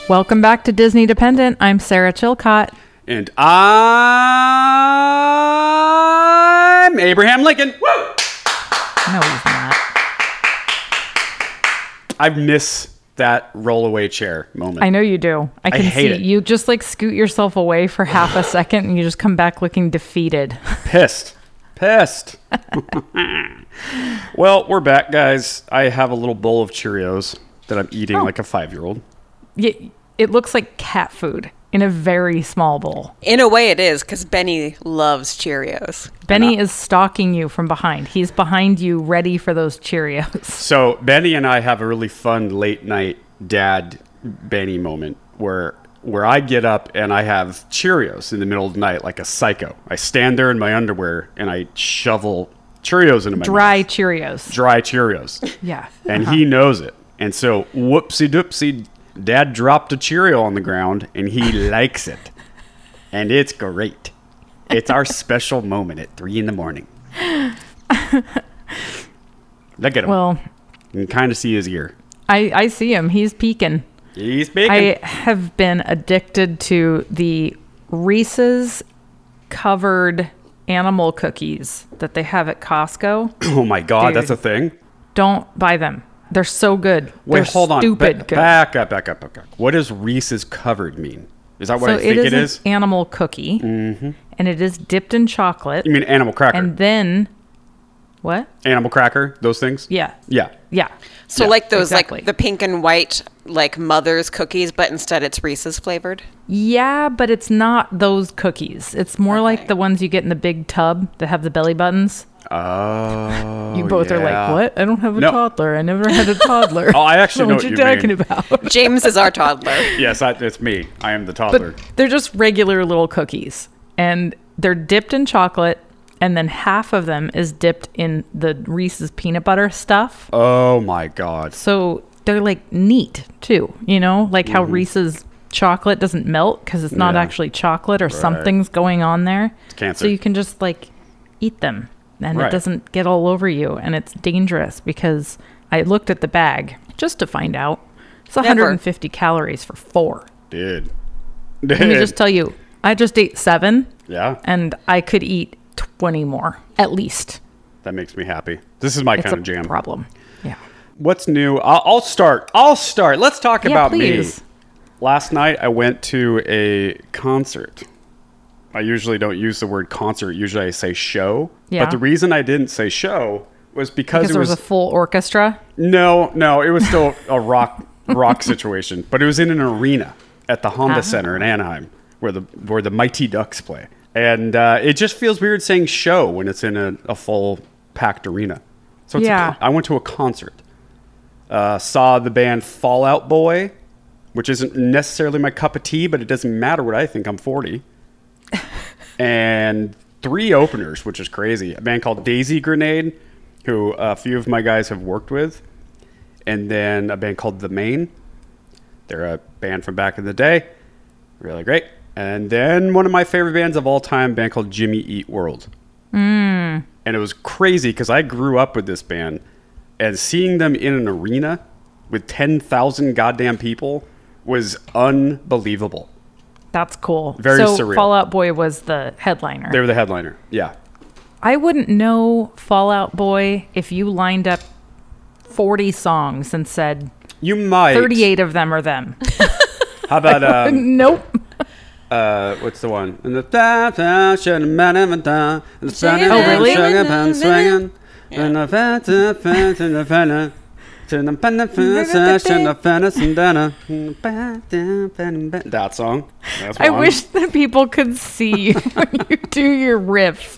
Welcome back to Disney Dependent. I'm Sarah Chilcott. And I'm Abraham Lincoln. Woo! No, he's not. I miss that roll-away chair moment. I know you do. I can hate see it. you just like scoot yourself away for half a second and you just come back looking defeated. Pissed. Well, we're back, guys. I have a little bowl of Cheerios that I'm eating like a 5-year-old. It looks like cat food in a very small bowl. In a way it is, because Benny loves Cheerios. Benny is stalking you from behind. He's behind you ready for those Cheerios. So Benny and I have a really fun late night dad Benny moment where I get up and I have Cheerios in the middle of the night like a psycho. I stand there in my underwear and I shovel Cheerios into my Dry mouth. Cheerios. Dry Cheerios. Yeah. And he knows it. And so whoopsie doopsie, Dad dropped a Cheerio on the ground and he likes it. And it's great. It's our special moment at 3 a.m. Look at him. Well, you can kind of see his ear. I see him. He's peeking. He's peeking. I have been addicted to the Reese's covered animal cookies that they have at Costco. Oh my God, Dude. that's a thing? Don't buy them. They're so good. Wait, They're hold on. Stupid good. Back up. What does Reese's covered mean? Is that what I think it is? An animal cookie, and it is dipped in chocolate. You mean animal cracker? And then, what? Animal cracker, those things? Yeah. Yeah. So Yeah, like those, exactly. like the pink and white, like Mother's cookies, but instead it's Reese's flavored. Yeah, but it's not those cookies. It's more like the ones you get in the big tub that have the belly buttons. Oh, You both are like, what? I don't have a No. toddler. I never had a toddler. Oh, I actually know what what you're you talking mean. about. James is our toddler. Yes, it's me. I am the toddler. But they're just regular little cookies. And they're dipped in chocolate. And then half of them is dipped in the Reese's peanut butter stuff. Oh my God. So they're like neat too, you know, like how Reese's chocolate doesn't melt because it's not Yeah. actually chocolate or something's going on there. It's cancer. So you can just like eat them and Right. it doesn't get all over you. And it's dangerous because I looked at the bag just to find out. It's 150 calories for 4. Dude. Let me just tell you, I just ate 7 Yeah, and I could eat 20 more at least. that makes me happy. This is my It's kind a of jam. problem. Yeah. What's new? I'll start. Let's talk about please. me. Last night I went to a concert. I usually don't use the word concert. Usually I say show. Yeah. But the reason I didn't say show was because it There was a full orchestra. No, it was still a rock situation, but it was in an arena at the Honda Center in Anaheim, where the Mighty Ducks play, and it just feels weird saying show when it's in a full packed arena. So I went to a concert, saw the band Fall Out Boy, which isn't necessarily my cup of tea, but it doesn't matter what I think. I'm 40, and 3 openers, which is crazy. A band called Daisy Grenade, who a few of my guys have worked with. And then a band called The Maine. They're a band from back in the day. Really great. And then one of my favorite bands of all time, a band called Jimmy Eat World. And it was crazy because I grew up with this band. And seeing them in an arena with 10,000 goddamn people was unbelievable. That's cool. Very surreal. Fall Out Boy was the headliner. They were the headliner. Yeah. I wouldn't know Fall Out Boy if you lined up 40 songs and said You might. 38 of them are them. How about... Nope. what's the one? And the Oh, really? Swinging. That song. That's I one. wish that people could see you when you do your riff.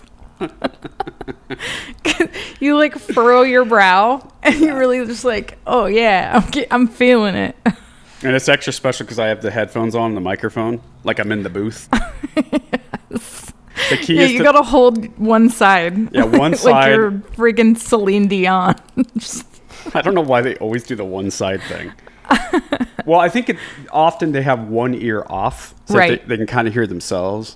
You like furrow your brow and you're really just like, oh yeah, I'm feeling it. And it's extra special because I have the headphones on and the microphone, like I'm in the booth. Yes. The key Yeah, is you to, gotta hold one side. Yeah, one like side. you're friggin' Celine Dion. Just- I don't know why they always do the one side thing. Well, I think often they have one ear off, so that Right. they can kind of hear themselves.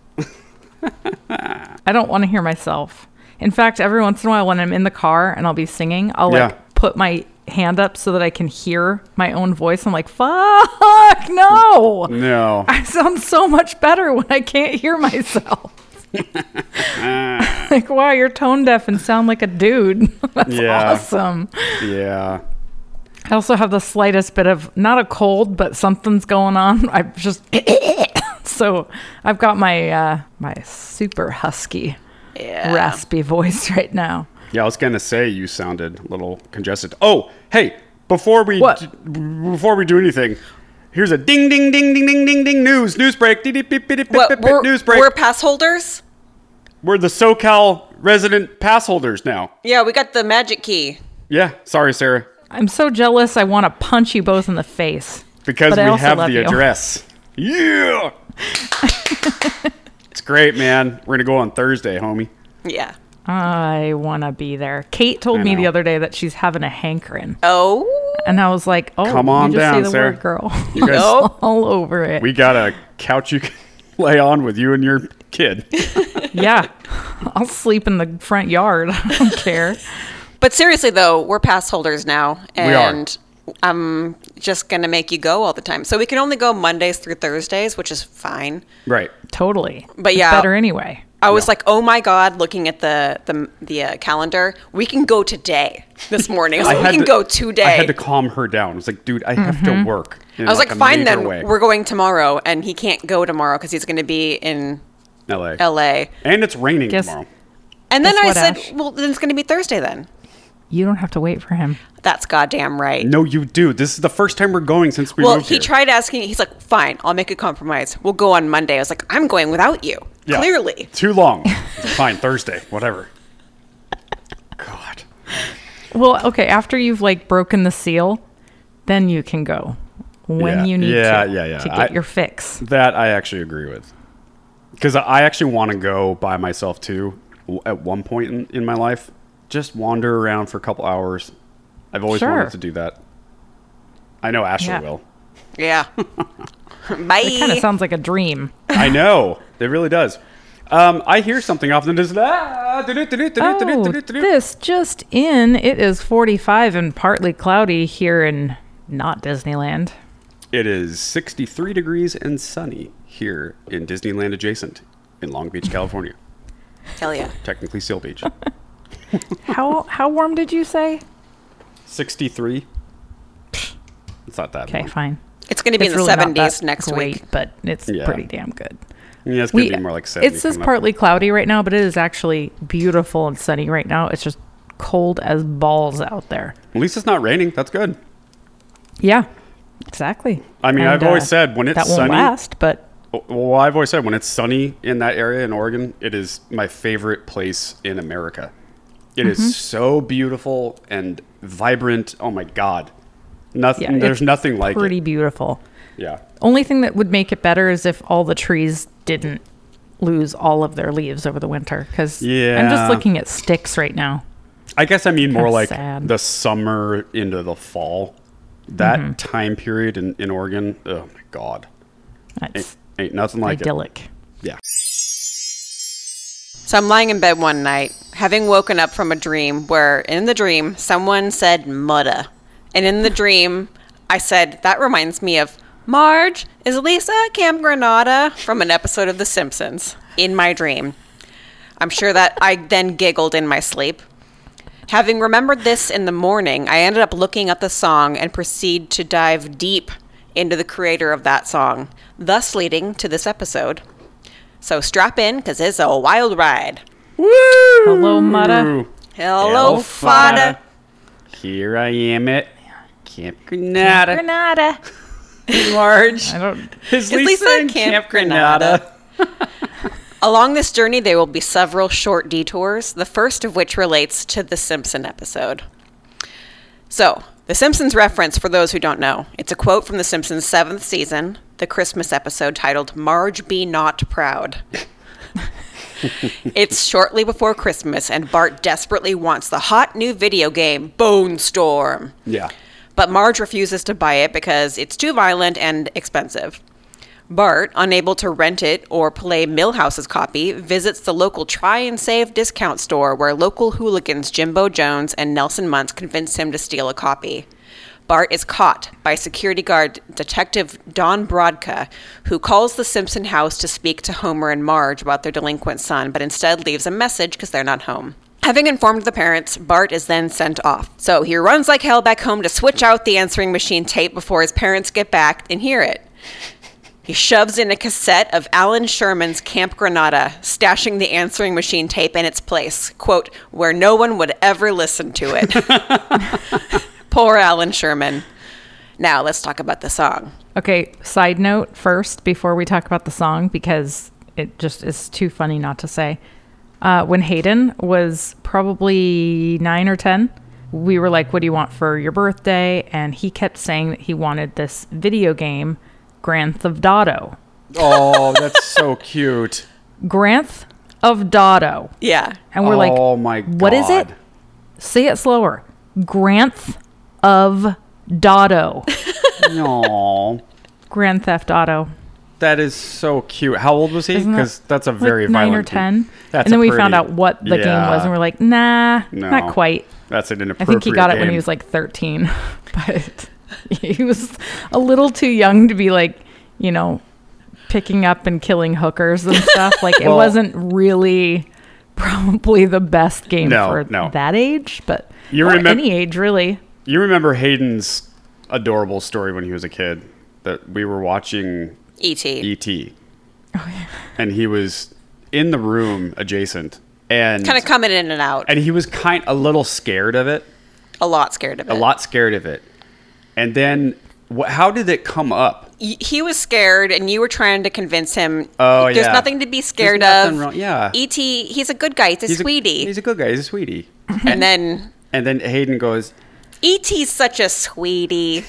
I don't want to hear myself. In fact, every once in a while when I'm in the car and I'll be singing, I'll Yeah. like put my hand up so that I can hear my own voice. I'm like, fuck, no. No. I sound so much better when I can't hear myself. Like, wow, you're tone deaf and sound like a dude. That's awesome. Yeah. I also have the slightest bit of, not a cold, but something's going on. I just, so I've got my my super husky, raspy voice right now. Yeah, I was going to say you sounded a little congested. Oh, hey, before we do anything, here's a ding, ding, ding, ding, ding, ding, ding, news break. News break. We're pass holders? We're the SoCal resident pass holders now. Yeah, we got the magic key. Yeah, sorry, Sarah. I'm so jealous. I want to punch you both in the face. Because but we have the address. Yeah. It's great, man. We're going to go on Thursday, homie. Yeah. I want to be there. Kate told me the other day that she's having a hankering. Oh. And I was like, oh, come on you just down, say the Sarah. word, girl. You guys, all over it. We got a couch you can lay on with you and your kid. Yeah. I'll sleep in the front yard. I don't care. But seriously, though, we're pass holders now. And we are. I'm just going to make you go all the time. So we can only go Mondays through Thursdays, which is fine. Right. Totally. But it's yeah. better anyway. I was like, oh my God, looking at the calendar, we can go today, this morning. I was like, we can go today. I had to calm her down. I was like, dude, I have to work. I was like, fine then, we're going tomorrow. And he can't go tomorrow because he's going to be in LA. And it's raining tomorrow. And then I said, Ash? well, then it's going to be Thursday then. You don't have to wait for him. That's goddamn right. No, you do. This is the first time we're going since we moved here. Well, he tried asking. He's like, fine, I'll make a compromise. We'll go on Monday. I was like, I'm going without you. Yeah. Clearly. Too long. Fine, Thursday. Whatever. God. Well, okay, after you've like broken the seal, then you can go when you need to get your fix. That I actually agree with. Because I actually want to go by myself too at one point in my life. Just wander around for a couple hours. I've always wanted to do that. I know Ashley will. Yeah. Bye. It kind of sounds like a dream. I know. It really does. I hear something often. This just in. It is 45 and partly cloudy here in not Disneyland. It is 63 degrees and sunny here in Disneyland adjacent in Long Beach, California. Hell yeah. Technically Seal Beach. How warm did you say? 63. It's not that Okay, warm. fine. It's going to be in the really 70s next week. But it's pretty damn good. Yeah, it's going to be more like 70. It's just partly cloudy right now, but it is actually beautiful and sunny right now. It's just cold as balls out there. At least it's not raining. That's good. Yeah, exactly. I mean, I've always said when it's that won't sunny... last, but... Well, I've always said when it's sunny in that area in Oregon, it is my favorite place in America. It is so beautiful and vibrant. Oh my God. Nothing. There's nothing like it. Pretty beautiful. Yeah. Only thing that would make it better is if all the trees didn't lose all of their leaves over the winter. Because I'm just looking at sticks right now. I guess I mean more like sad. the summer into the fall. That time period in Oregon. Oh my God. That's ain't nothing like idyllic. Yeah. So I'm lying in bed one night, having woken up from a dream where, in the dream, someone said "mudda," and in the dream, I said, "That reminds me of Marge. Is Lisa at Camp Granada?" from an episode of The Simpsons. In my dream, I'm sure that I then giggled in my sleep. Having remembered this in the morning, I ended up looking at the song and proceed to dive deep into the creator of that song, thus leading to this episode. So strap in, because it's a wild ride. Woo! Hello, Mudda. Hello, Fada. Here I am at Camp Granada. Granada. Marge. Is Lisa at Camp Granada? Along this journey, there will be several short detours, the first of which relates to the Simpson episode. So, The Simpsons reference, for those who don't know, it's a quote from The Simpsons' 7th season, the Christmas episode titled, "Marge Be Not Proud." It's shortly before Christmas, and Bart desperately wants the hot new video game, Bone Storm. Yeah. But Marge refuses to buy it because it's too violent and expensive. Bart, unable to rent it or play Milhouse's copy, visits the local Try and Save discount store where local hooligans Jimbo Jones and Nelson Muntz convince him to steal a copy. Bart is caught by security guard Detective Don Brodka, who calls the Simpson house to speak to Homer and Marge about their delinquent son, but instead leaves a message because they're not home. Having informed the parents, Bart is then sent off. So he runs like hell back home to switch out the answering machine tape before his parents get back and hear it. He shoves in a cassette of Alan Sherman's Camp Granada, stashing the answering machine tape in its place, quote, where no one would ever listen to it. Poor Alan Sherman. Now let's talk about the song. Okay, side note first before we talk about the song, because it just is too funny not to say. When Hayden was probably 9 or 10, we were like, what do you want for your birthday? And he kept saying that he wanted this video game, Grand Theft Auto. Oh, that's so cute. Grand Theft Auto. Yeah. And we're like, oh my God. What is it? Say it slower. Grand Theft Auto. No. Grand Theft Auto. That is so cute. How old was he? Because that's a very like 9 violent or 10. That's and then a we pretty- found out what the game was, and we're like, nah, No. not quite. That's an I inappropriate think he got it when he game. was like 13, but he was a little too young to be like, picking up and killing hookers and stuff. Like it Well- wasn't really probably the best game for no. that age, but You or remem- any age really. You remember Hayden's adorable story when he was a kid that we were watching E.T. E.T. And he was in the room adjacent and Kind of coming in and out. and he was a little scared of it, A lot scared of it. a lot scared of it. And then how did it come up? He was scared, and you were trying to convince him. Oh, There's yeah. nothing to be scared There's nothing of. wrong- yeah. E.T. He's a good guy. He's a sweetie. He's a good guy. He's a sweetie. and then And then Hayden goes, E.T.'s such a sweetie.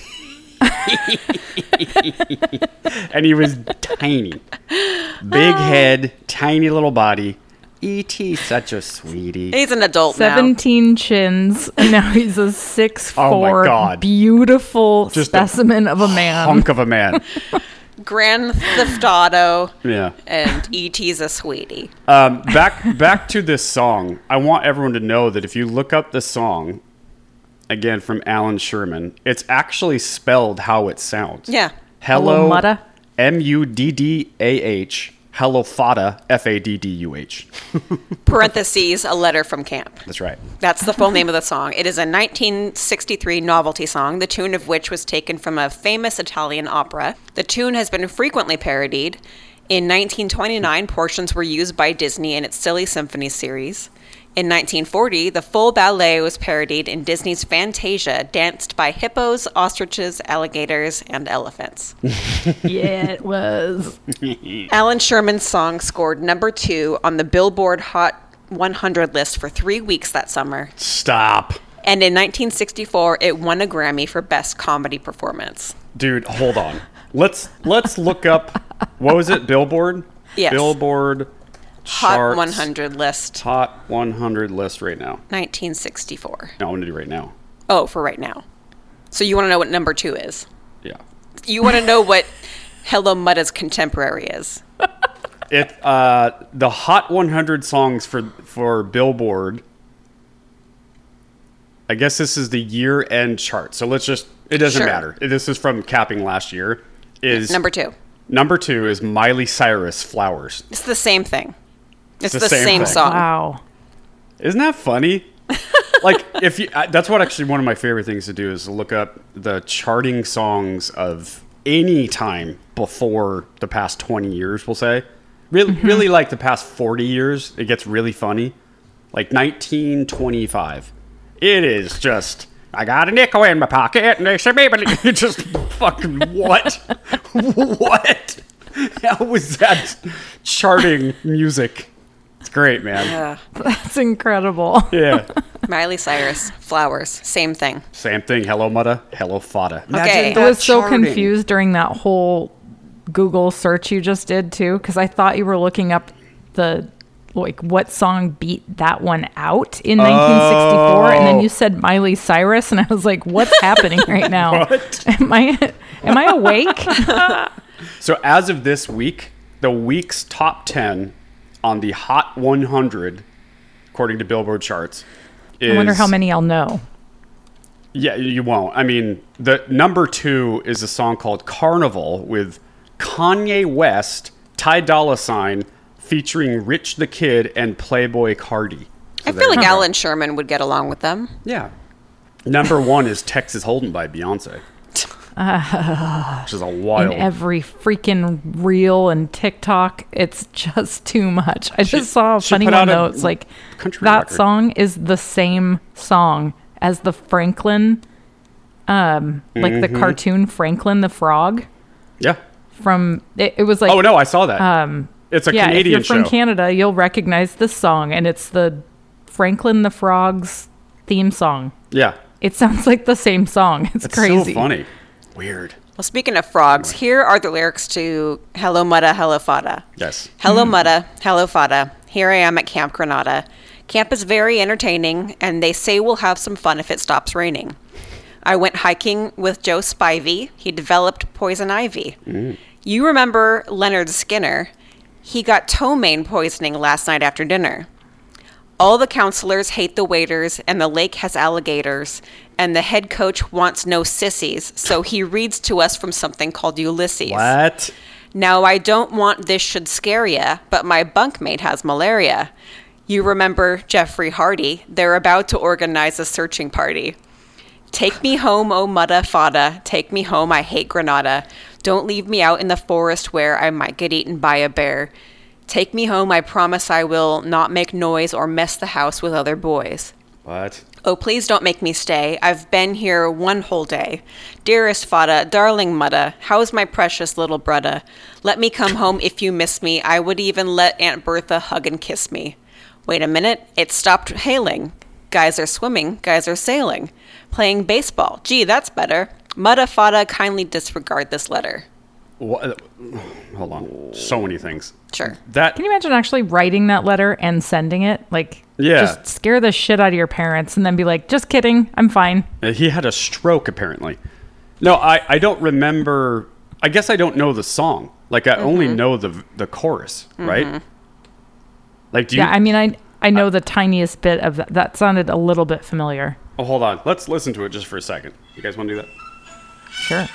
and he was tiny. Big head, tiny little body. E.T. such a sweetie. He's an adult now. 17 chins, and now he's a 6'4", Oh my God. beautiful Just a specimen of a man. Hunk of a man. Grand Theft Auto. Yeah. And E.T.'s a sweetie. Back to this song. I want everyone to know that if you look up the song, again from Alan Sherman, it's actually spelled how it sounds. Yeah. Hello, Mutta? Muddah. Hello Fada, Fadduh. Parentheses, a letter from camp. That's right. That's the full name of the song. It is a 1963 novelty song, the tune of which was taken from a famous Italian opera. The tune has been frequently parodied. In 1929, portions were used by Disney in its Silly Symphony series. In 1940, the full ballet was parodied in Disney's Fantasia, danced by hippos, ostriches, alligators, and elephants. Yeah, it was. Alan Sherman's song scored number 2 on the Billboard Hot 100 list for 3 weeks that summer. Stop. And in 1964, it won a Grammy for Best Comedy Performance. Dude, hold on. Let's look up, what was it, Billboard? Yes. Billboard Hot charts, 100 list, Hot 100 list right now. 1964. No, I'm going to do right now. Oh, for right now. So you want to know what number 2 is? Yeah. You want to know what Hello Muddah's contemporary is? The Hot 100 songs for Billboard. I guess this is the year-end chart. So let's just, it doesn't Sure. matter. This is from capping last year. Is Number 2. Number 2 is Miley Cyrus, Flowers. It's the same thing. It's the the same same thing. song. Wow. Isn't that funny? Like, if you, that's what actually one of my favorite things to do is look up the charting songs of any time before the past 20 years, we'll say. Really like the past 40 years, it gets really funny. Like 1925. It is just, I got a nickel in my pocket, and they said, baby, just fucking what? What? How was that charting music? It's great, man. That's incredible. Yeah. Miley Cyrus, Flowers, same thing. Same thing. Hello, Mutta. Hello, Fada. Okay. I was so charting. confused during that whole Google search you just did too, because I thought you were looking up what song beat that one out in 1964, and then you said Miley Cyrus, and I was like, "What's happening right now? What? Am I awake?" So as of this week, the week's top 10 on the Hot 100, according to Billboard charts, is... I wonder how many I'll know. Yeah, you won't. I mean, the number 2 is a song called Carnival with Kanye West, Ty Dolla $ign, featuring Rich the Kid and Playboy Cardi. So I feel like Alan Sherman would get along with them. Yeah. Number 1 is Texas Hold'em by Beyonce. Which is a wild... In every freaking reel and TikTok, it's just too much. I just saw a funny one, though. It's like, that record. song is the same song as the Franklin, like the cartoon Franklin the Frog. Yeah. From, it was like... Oh, no, I saw that. It's a Canadian if you're from Canada, you'll recognize this song, and it's the Franklin the Frog's theme song. Yeah. It sounds like the same song. It's crazy. So funny. Weird. Well, speaking of frogs, here are the lyrics to Hello Mutta, Hello Fada. Yes. Hello Mutta, Hello Fada. Here I am at Camp Granada. Camp is very entertaining, and they say we'll have some fun if it stops raining. I went hiking with Joe Spivey. He developed poison ivy. You remember Leonard Skinner. He got ptomaine poisoning last night after dinner. All the counselors hate the waiters, and the lake has alligators, and the head coach wants no sissies, so he reads to us from something called Ulysses. What? Now, I don't want this should scare ya, but my bunkmate has malaria. You remember Jeffrey Hardy. They're about to organize a searching party. Take me home, oh Mutta Fada. Take me home, I hate Granada. Don't leave me out in the forest where I might get eaten by a bear. Take me home, I promise I will not make noise or mess the house with other boys. What? Oh, please don't make me stay. I've been here one whole day. Dearest Fada, darling Mutta, how's my precious little brudda? Let me come home if you miss me. I would even let Aunt Bertha hug and kiss me. Wait a minute, it stopped hailing. Guys are swimming, guys are sailing. Playing baseball. Gee, that's better. Mutta Fada, kindly disregard this letter. What? Hold on. So many things. Sure. That Can you imagine actually writing that letter and sending it? Like, Yeah. just scare the shit out of your parents and then be like, just kidding, I'm fine. he had a stroke apparently. No, I don't remember. I guess I don't know the song. Like I only know the chorus, right? Like do you? Yeah, I mean, I know the tiniest bit of that. That sounded a little bit familiar. Oh, hold on. Let's listen to it just for a second. You guys want to do that? Sure.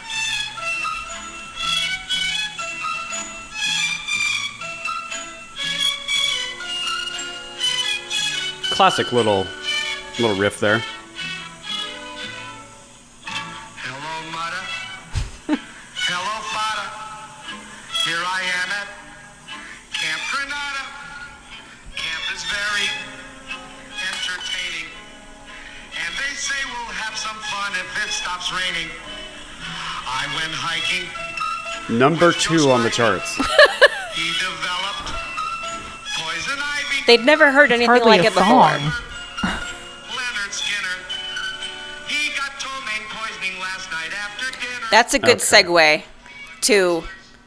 Classic little riff there. Hello, Mutta. Hello, Fada. Here I am at Camp Granada. Camp is very entertaining. And they say we'll have some fun if it stops raining. I went hiking. Number 2 on the charts. He developed poison ivy. They'd never heard anything Hardly like a it before. song. Leonard Skinner. He got ptomaine poisoning last night after dinner. That's a good Okay. segue to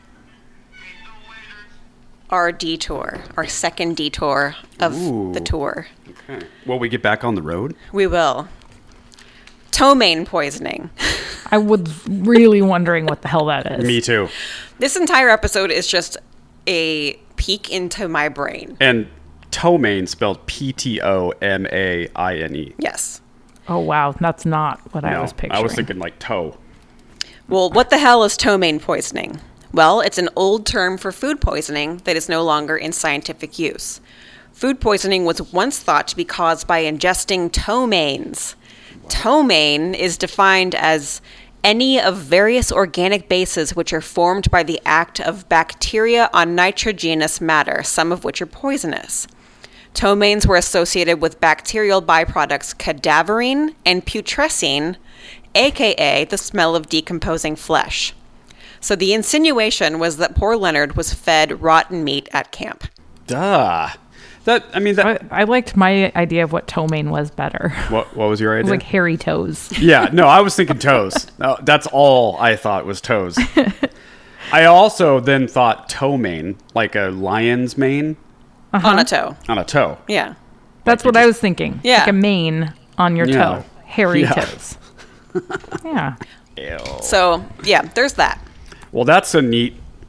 our detour, our second detour of Ooh. the tour. Okay. Will we get back on the road? We will. Ptomaine poisoning. I was really wondering what the hell that is. Me too. This entire episode is just a peek into my brain. And ptomaine spelled Ptomaine. Yes. Oh, wow. That's not what I No, was picturing. I was thinking like toe. Well, what the hell is ptomaine poisoning? Well, it's an old term for food poisoning that is no longer in scientific use. Food poisoning was once thought to be caused by ingesting ptomaines. Ptomaine is defined as any of various organic bases which are formed by the act of bacteria on nitrogenous matter, some of which are poisonous. Ptomaines were associated with bacterial byproducts cadaverine and putrescine, aka the smell of decomposing flesh. So the insinuation was that poor Leonard was fed rotten meat at camp. Duh. I liked my idea of what ptomaine was better. What was your It idea? was like hairy toes. Yeah, no, I was thinking toes. No, that's all I thought was toes. I also then thought toe mane, like a lion's mane On a toe. on a toe. Yeah. That's what I was thinking. Yeah. Like a mane on your Yeah. toe. Hairy Yeah. toes. Yeah. Ew. So, yeah, there's that. Well, that's a neat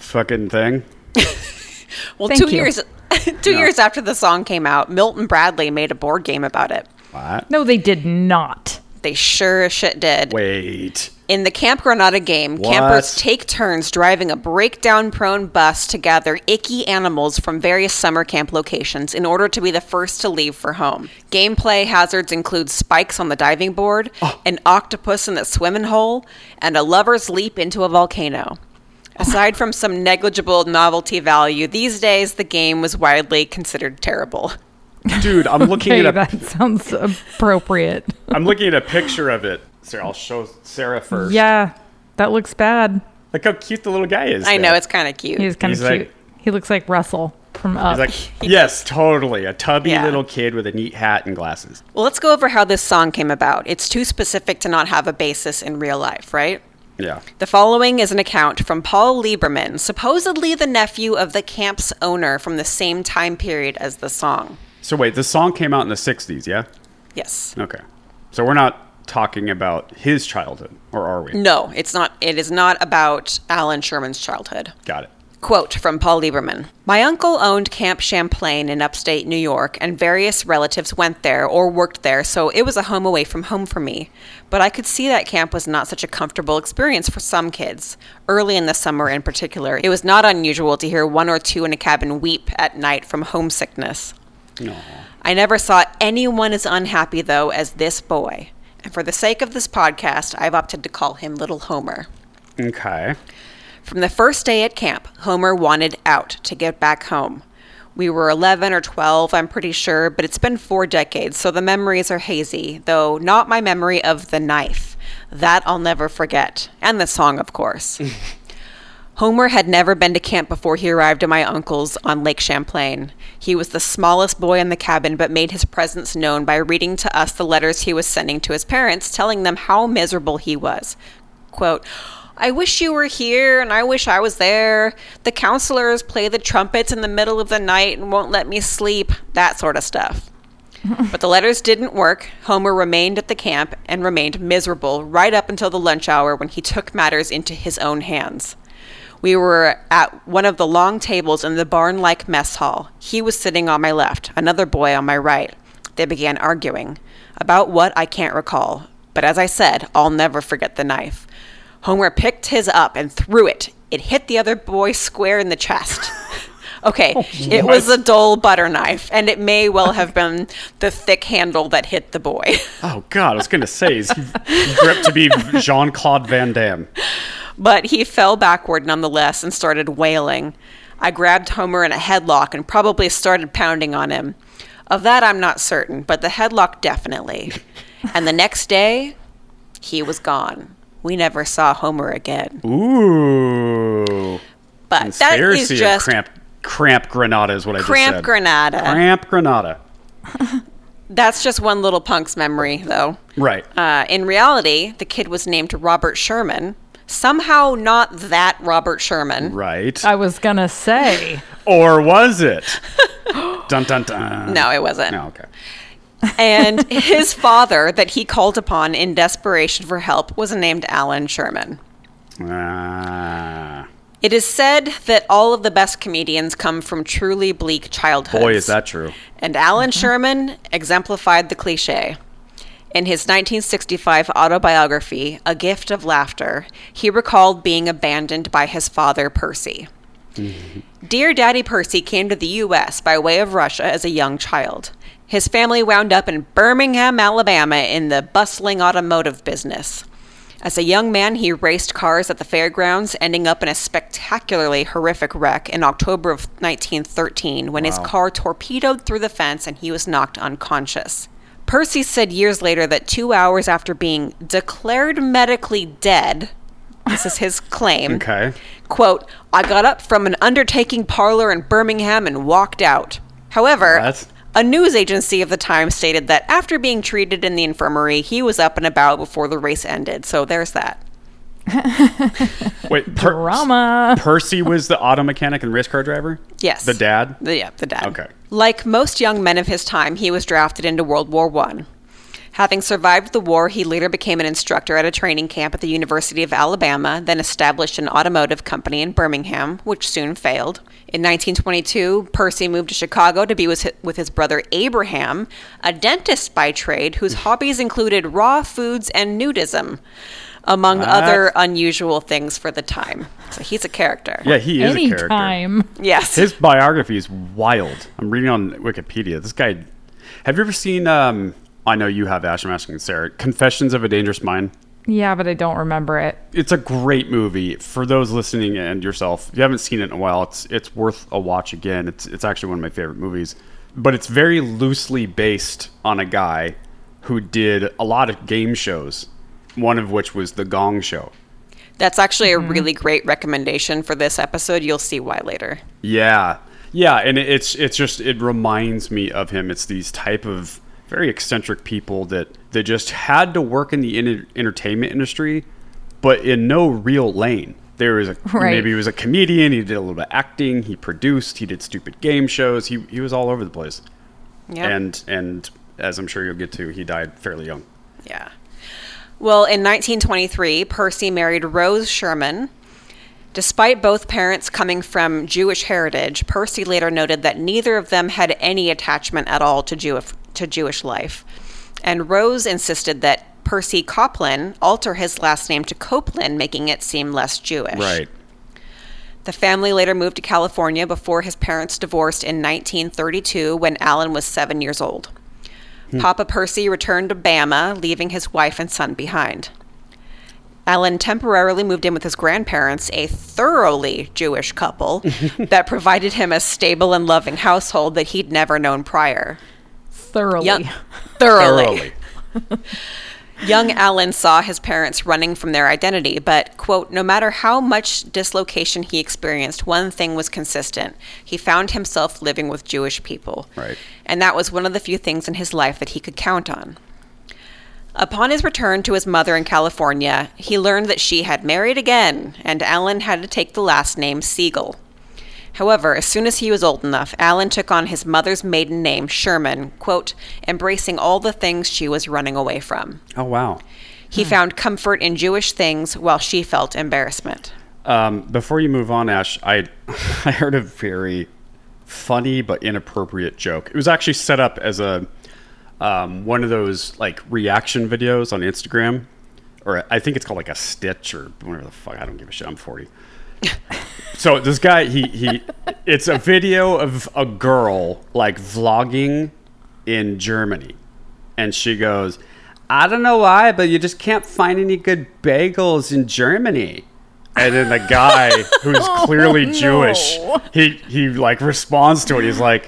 fucking thing. Well, Thank 2 you. years 2 years after the song came out, Milton Bradley made a board game about it. What? No, they did not. They sure as shit did. Wait. In the Camp Granada game, What? campers take turns driving a breakdown-prone bus to gather icky animals from various summer camp locations in order to be the first to leave for home. Gameplay hazards include spikes on the diving board, an octopus in the swimming hole, and a lover's leap into a volcano. Aside from some negligible novelty value, these days the game was widely considered terrible. Dude, I'm looking Okay, at a that sounds appropriate. I'm looking at a picture of it. Sarah, I'll show Sarah first. Yeah, that looks bad. Look how cute the little guy is. I there. know, it's kind of cute. He's kind of He's cute. like- He looks like Russell from Up. He's like, yes, totally. A tubby Yeah. little kid with a neat hat and glasses. Well, let's go over how this song came about. It's too specific to not have a basis in real life, right? Yeah. The following is an account from Paul Lieberman, supposedly the nephew of the camp's owner from the same time period as the song. So wait, the song came out in the 60s, yeah? Yes. Okay. So we're not talking about his childhood, or are we? No, it's not. It is not about Alan Sherman's childhood. Got it. Quote from Paul Lieberman. My uncle owned Camp Champlain in upstate New York, and various relatives went there or worked there, so it was a home away from home for me. But I could see that camp was not such a comfortable experience for some kids. Early in the summer in particular, it was not unusual to hear one or two in a cabin weep at night from homesickness. No. I never saw anyone as unhappy, though, as this boy. And for the sake of this podcast, I've opted to call him Little Homer. Okay. From the first day at camp, Homer wanted out to get back home. We were 11 or 12, I'm pretty sure, but it's been 4 decades, so the memories are hazy, though not my memory of the knife. That I'll never forget. And the song, of course. Homer had never been to camp before he arrived at my uncle's on Lake Champlain. He was the smallest boy in the cabin, but made his presence known by reading to us the letters he was sending to his parents, telling them how miserable he was. Quote, I wish you were here, and I wish I was there. The counselors play the trumpets in the middle of the night and won't let me sleep. That sort of stuff. But the letters didn't work. Homer remained at the camp and remained miserable right up until the lunch hour when he took matters into his own hands. We were at one of the long tables in the barn-like mess hall. He was sitting on my left, another boy on my right. They began arguing. About what, I can't recall. But as I said, I'll never forget the knife. Homer picked his up and threw it. It hit the other boy square in the chest. Okay, it was a dull butter knife, and it may well have been the thick handle that hit the boy. Oh, God, I was going to say, he's gripped to be Jean-Claude Van Damme. But he fell backward nonetheless and started wailing. I grabbed Homer in a headlock and probably started pounding on him. Of that I'm not certain, but the headlock definitely. And the next day, he was gone. We never saw Homer again. Ooh. But that is Conspiracy just of Cramp Granada is what I just said. Cramp Granada. Cramp Granada. That's just one little punk's memory, though. Right. In reality, the kid was named Robert Sherman. Somehow not that Robert Sherman. Right. I was going to say. Or was it? Dun, dun, dun. No, it wasn't. No, okay. And his father, that he called upon in desperation for help, was named Alan Sherman. Ah. It is said that all of the best comedians come from truly bleak childhoods. Boy, is that true. And Alan Sherman exemplified the cliche. In his 1965 autobiography, A Gift of Laughter, he recalled being abandoned by his father, Percy. Dear Daddy Percy came to the U.S. by way of Russia as a young child. His family wound up in Birmingham, Alabama, in the bustling automotive business. As a young man, he raced cars at the fairgrounds, ending up in a spectacularly horrific wreck in October of 1913 when his car torpedoed through the fence and he was knocked unconscious. Percy said years later that 2 hours after being declared medically dead, this is his claim, Okay. quote, I got up from an undertaking parlor in Birmingham and walked out. However, What? a news agency of the time stated that after being treated in the infirmary, he was up and about before the race ended. So there's that. Wait, Drama. Percy was the auto mechanic and race car driver? Yes. The dad? Yeah, the dad. Okay. Like most young men of his time, he was drafted into World War I. Having survived the war, he later became an instructor at a training camp at the University of Alabama, then established an automotive company in Birmingham, which soon failed. In 1922, Percy moved to Chicago to be with his brother Abraham, a dentist by trade whose hobbies included raw foods and nudism, among other unusual things for the time. So he's a character. Yeah, he is a character. Anytime. Yes. His biography is wild. I'm reading on Wikipedia. This guy... Have you ever seen... I know you have, Ash. I'm asking Sarah. Confessions of a Dangerous Mind? Yeah, but I don't remember it. It's a great movie. For those listening and yourself, if you haven't seen it in a while, it's worth a watch again. It's actually one of my favorite movies. But it's very loosely based on a guy who did a lot of game shows, one of which was The Gong Show. That's actually a really great recommendation for this episode. You'll see why later. Yeah. Yeah, and it's just, it reminds me of him. It's these type of very eccentric people that they just had to work in the entertainment industry, but in no real lane. There was maybe he was a comedian. He did a little bit of acting. He produced. He did stupid game shows. He was all over the place. Yep. And as I'm sure you'll get to, he died fairly young. Yeah. Well, in 1923, Percy married Rose Sherman. Despite both parents coming from Jewish heritage, Percy later noted that neither of them had any attachment at all to Jewish life. And Rose insisted that Percy Copeland alter his last name to Copeland, making it seem less Jewish. Right. The family later moved to California before his parents divorced in 1932 when Alan was 7 years old. Papa Percy returned to Bama, leaving his wife and son behind. Alan temporarily moved in with his grandparents, a thoroughly Jewish couple that provided him a stable and loving household that he'd never known prior. Thoroughly. Thoroughly. Young Alan saw his parents running from their identity, but, quote, no matter how much dislocation he experienced, one thing was consistent. He found himself living with Jewish people. Right. And that was one of the few things in his life that he could count on. Upon his return to his mother in California, he learned that she had married again, and Alan had to take the last name Siegel. However, as soon as he was old enough, Alan took on his mother's maiden name, Sherman, quote, embracing all the things she was running away from. Oh, wow. He found comfort in Jewish things while she felt embarrassment. Before you move on, Ash, I heard a very funny but inappropriate joke. It was actually set up as a one of those like reaction videos on Instagram, or I think it's called like a stitch or whatever the fuck. I don't give a shit. I'm 40. So this guy, he it's a video of a girl like vlogging in Germany, and she goes, I don't know why, but you just can't find any good bagels in Germany. And then the guy who's clearly Jewish, he like responds to it. He's like,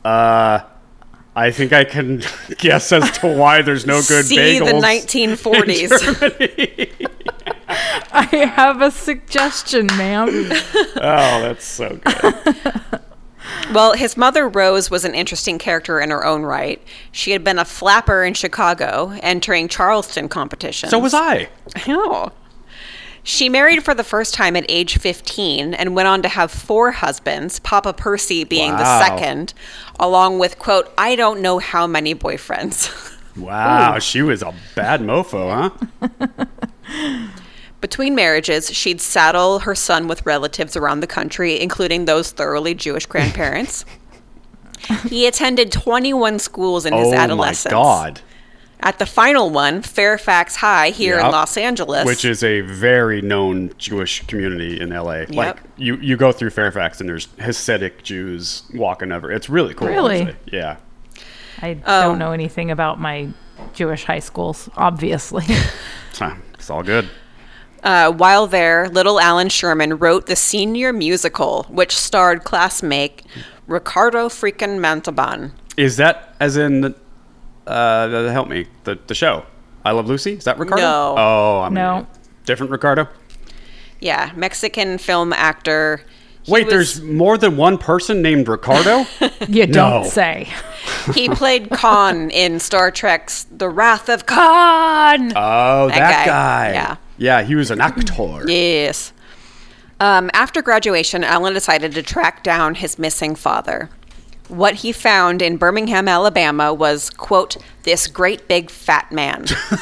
I think I can guess as to why there's no good bagels. See the 1940s. I have a suggestion, ma'am. Oh, that's so good. Well, his mother, Rose, was an interesting character in her own right. She had been a flapper in Chicago, entering Charleston competitions. So was I. I know. She married for the first time at age 15 and went on to have 4 husbands, Papa Percy being the second, along with, quote, I don't know how many boyfriends. Wow, ooh. She was a bad mofo, huh? Between marriages, she'd saddle her son with relatives around the country, including those thoroughly Jewish grandparents. He attended 21 schools in his adolescence. Oh, my God. At the final one, Fairfax High here in Los Angeles. Which is a very known Jewish community in LA. Yep. Like, you go through Fairfax and there's Hasidic Jews walking over. It's really cool. Really? Honestly. Yeah. I don't know anything about my Jewish high schools, obviously. It's all good. While there, little Alan Sherman wrote the senior musical, which starred classmate Ricardo freaking Montalban. Is that as in... help me. The show. I Love Lucy? Is that Ricardo? No. Oh, I'm an idiot. Different Ricardo? Yeah, Mexican film actor. Wait, there's more than one person named Ricardo? You don't say. He played Khan in Star Trek's The Wrath of Khan. Oh, that guy. Yeah. Yeah, he was an actor. Yes. After graduation, Alan decided to track down his missing father. What he found in Birmingham, Alabama was, quote, this great big fat man.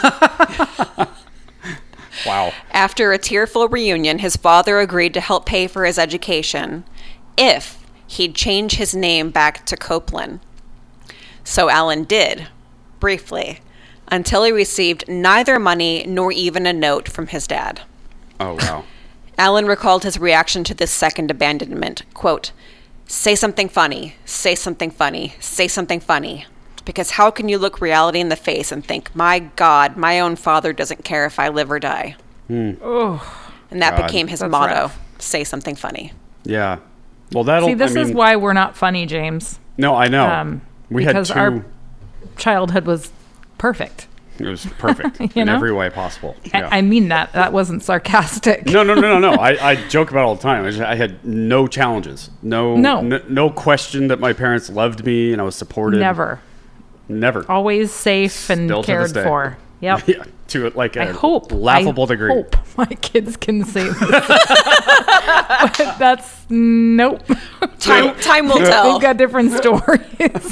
Wow. After a tearful reunion, his father agreed to help pay for his education if he'd change his name back to Copeland. So Alan did, briefly, until he received neither money nor even a note from his dad. Oh, wow. Alan recalled his reaction to this second abandonment, quote, say something funny, say something funny, say something funny. Because how can you look reality in the face and think, my God, my own father doesn't care if I live or die? Oh, And that God. became his That's motto, rough. say something funny. Yeah. Well, that'll. see, this I is mean, why we're not funny, James. No, I know. We had because two. our childhood was perfect. It was perfect You in know? every way possible. Yeah. I mean that. That wasn't sarcastic. No. I joke about it all the time. I had no challenges. No question that my parents loved me and I was supported. Never. Always safe and Still to cared this day. for. Yep. Yeah, to like a I hope laughable degree. I hope my kids can say this. But that's nope. Time will tell. They've got different stories.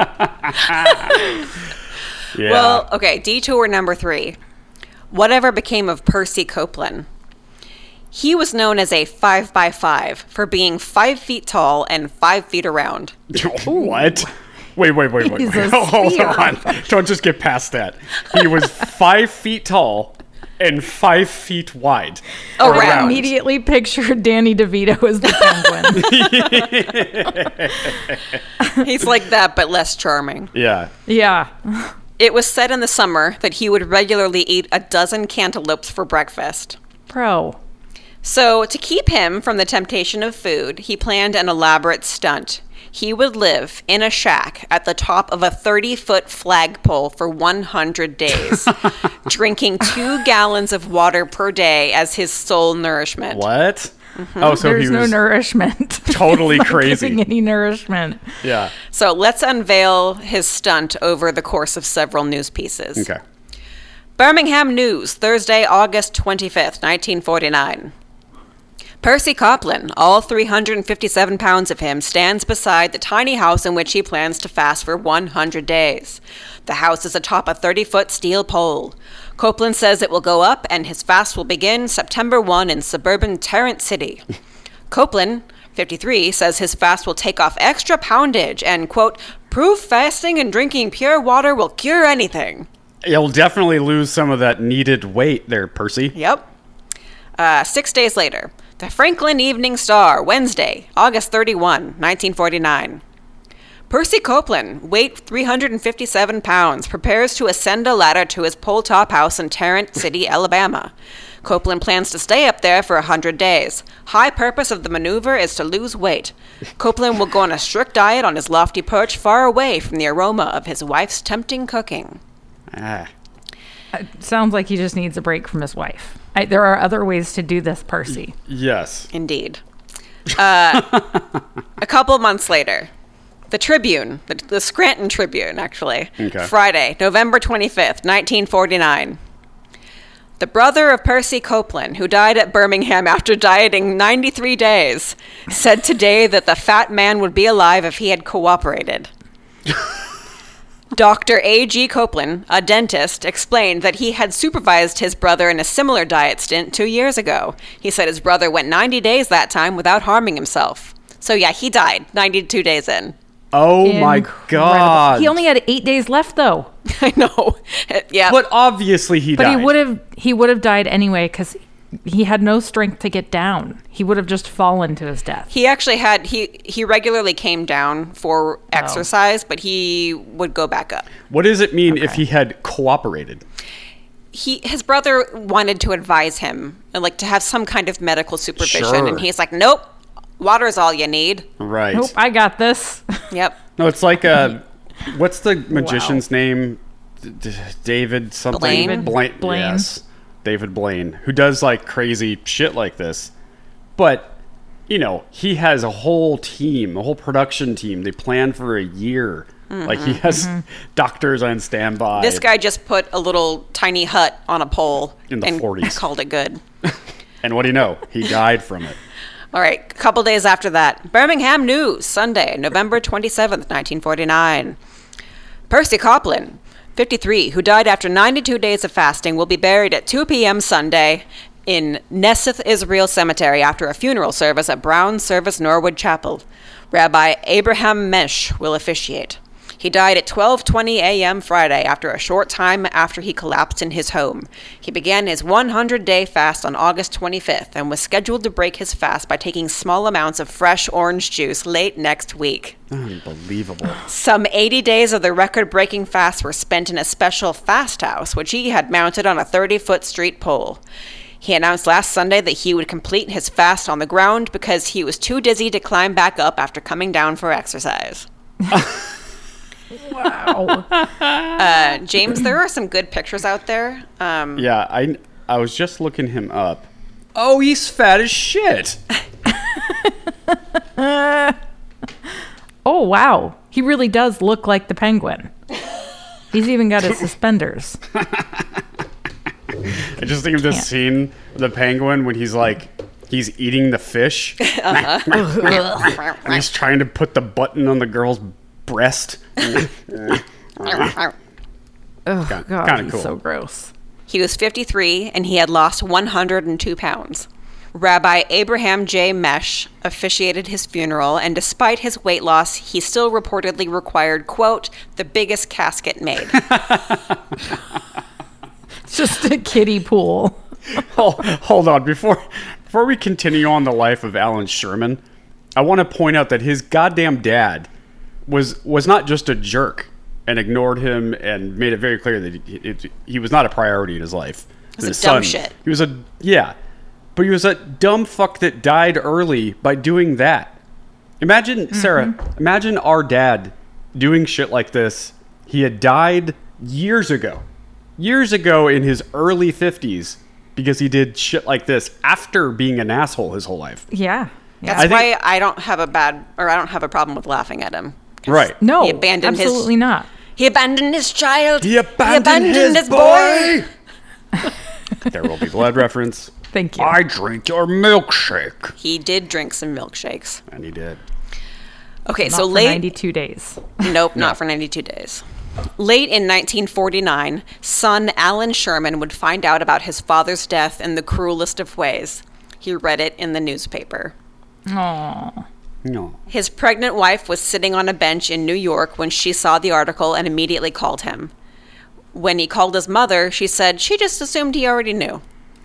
Yeah. Well, okay, detour number 3. Whatever became of Percy Copeland? He was known as a 5x5 for being 5 feet tall and 5 feet around. What? Wait. He's a Hold sphere. on. Don't just get past that. He was 5 feet tall and 5 feet wide. Oh, I Around. immediately pictured Danny DeVito as the penguin. He's like that, but less charming. Yeah. Yeah. It was said in the summer that he would regularly eat a dozen cantaloupes for breakfast. Bro. So, to keep him from the temptation of food, he planned an elaborate stunt. He would live in a shack at the top of a 30-foot flagpole for 100 days, drinking 2 gallons of water per day as his sole nourishment. What? Oh, so There's he no was nourishment. totally Not crazy. giving any nourishment. Yeah. So, let's unveil his stunt over the course of several news pieces. Okay. Birmingham News, Thursday, August 25th, 1949. Percy Copeland, all 357 pounds of him, stands beside the tiny house in which he plans to fast for 100 days. The house is atop a 30-foot steel pole. Copeland says it will go up and his fast will begin September 1 in suburban Tarrant City. Copeland, 53, says his fast will take off extra poundage and, quote, prove fasting and drinking pure water will cure anything. You'll definitely lose some of that needed weight there, Percy. Yep. 6 days later, the Franklin Evening Star, Wednesday, August 31, 1949. Percy Copeland, weight 357 pounds, prepares to ascend a ladder to his pole-top house in Tarrant City, Alabama. Copeland plans to stay up there for 100 days. High purpose of the maneuver is to lose weight. Copeland will go on a strict diet on his lofty perch far away from the aroma of his wife's tempting cooking. Ah. It sounds like he just needs a break from his wife. There are other ways to do this, Percy. Yes. Indeed. A couple months later, the Tribune, the Scranton Tribune, actually, Okay. Friday, November 25th, 1949. The brother of Percy Copeland, who died at Birmingham after dieting 93 days, said today that the fat man would be alive if he had cooperated. Dr. A.G. Copeland, a dentist, explained that he had supervised his brother in a similar diet stint 2 years ago. He said his brother went 90 days that time without harming himself. So yeah, he died 92 days in. Oh my Incredible. God. He only had 8 days left, though. I know. Yeah. But obviously he But died. he would have died anyway because he had no strength to get down. He would have just fallen to his death. He actually had, he regularly came down for exercise, but he would go back up. What does it mean if he had cooperated? His brother wanted to advise him, and like to have some kind of medical supervision, Sure. and he's like, nope, water's all you need. Right. Nope, I got this. Yep. No, it's like what's the magician's name? David something. Blaine? Blaine. Blaine. Yes. David Blaine, who does like crazy shit like this. But, you know, he has a whole team, a whole production team. They plan for a year. Like he has doctors on standby. This guy just put a little tiny hut on a pole In the and 40s. called it good. And what do you know? He died from it. All right, a couple days after that, Birmingham News, Sunday, November 27th, 1949. Percy Coplin, 53, who died after 92 days of fasting, will be buried at 2 p.m. Sunday in Neseth Israel Cemetery after a funeral service at Brown Service Norwood Chapel. Rabbi Abraham Mesh will officiate. He died at 12:20 a.m. Friday after a short time after he collapsed in his home. He began his 100-day fast on August 25th and was scheduled to break his fast by taking small amounts of fresh orange juice late next week. Unbelievable. Some 80 days of the record-breaking fast were spent in a special fast house, which he had mounted on a 30-foot street pole. He announced last Sunday that he would complete his fast on the ground because he was too dizzy to climb back up after coming down for exercise. Wow. James, there are some good pictures out there. Yeah, I was just looking him up. Oh, he's fat as shit. Oh, wow. He really does look like the penguin. He's even got his suspenders. I just think of this scene of the penguin when he's eating the fish. And he's trying to put the button on the girl's breast. Oh, God, Kinda he's cool. so gross. He was 53 and he had lost 102 pounds. Rabbi Abraham J. Mesh officiated his funeral, and despite his weight loss, he still reportedly required, quote, the biggest casket made. It's just a kiddie pool. Hold on. Before we continue on the life of Alan Sherman, I want to point out that his goddamn dad was not just a jerk and ignored him and made it very clear that he was not a priority in his life. He was a dumb shit. He was but he was a dumb fuck that died early by doing that. Imagine, Sarah, imagine our dad doing shit like this. He had died years ago in his early 50s because he did shit like this after being an asshole his whole life. Yeah. That's why I don't have a problem with laughing at him. Right. No, He abandoned absolutely not. He abandoned his child. He abandoned his boy. There will be blood reference. Thank you. I drink your milkshake. He did drink some milkshakes. And he did. Okay, Not so for late. 92 days. Nope, not for 92 days. Late in 1949, son Alan Sherman would find out about his father's death in the cruelest of ways. He read it in the newspaper. Aww. No. His pregnant wife was sitting on a bench in New York when she saw the article and immediately called him. When he called his mother, she said she just assumed he already knew.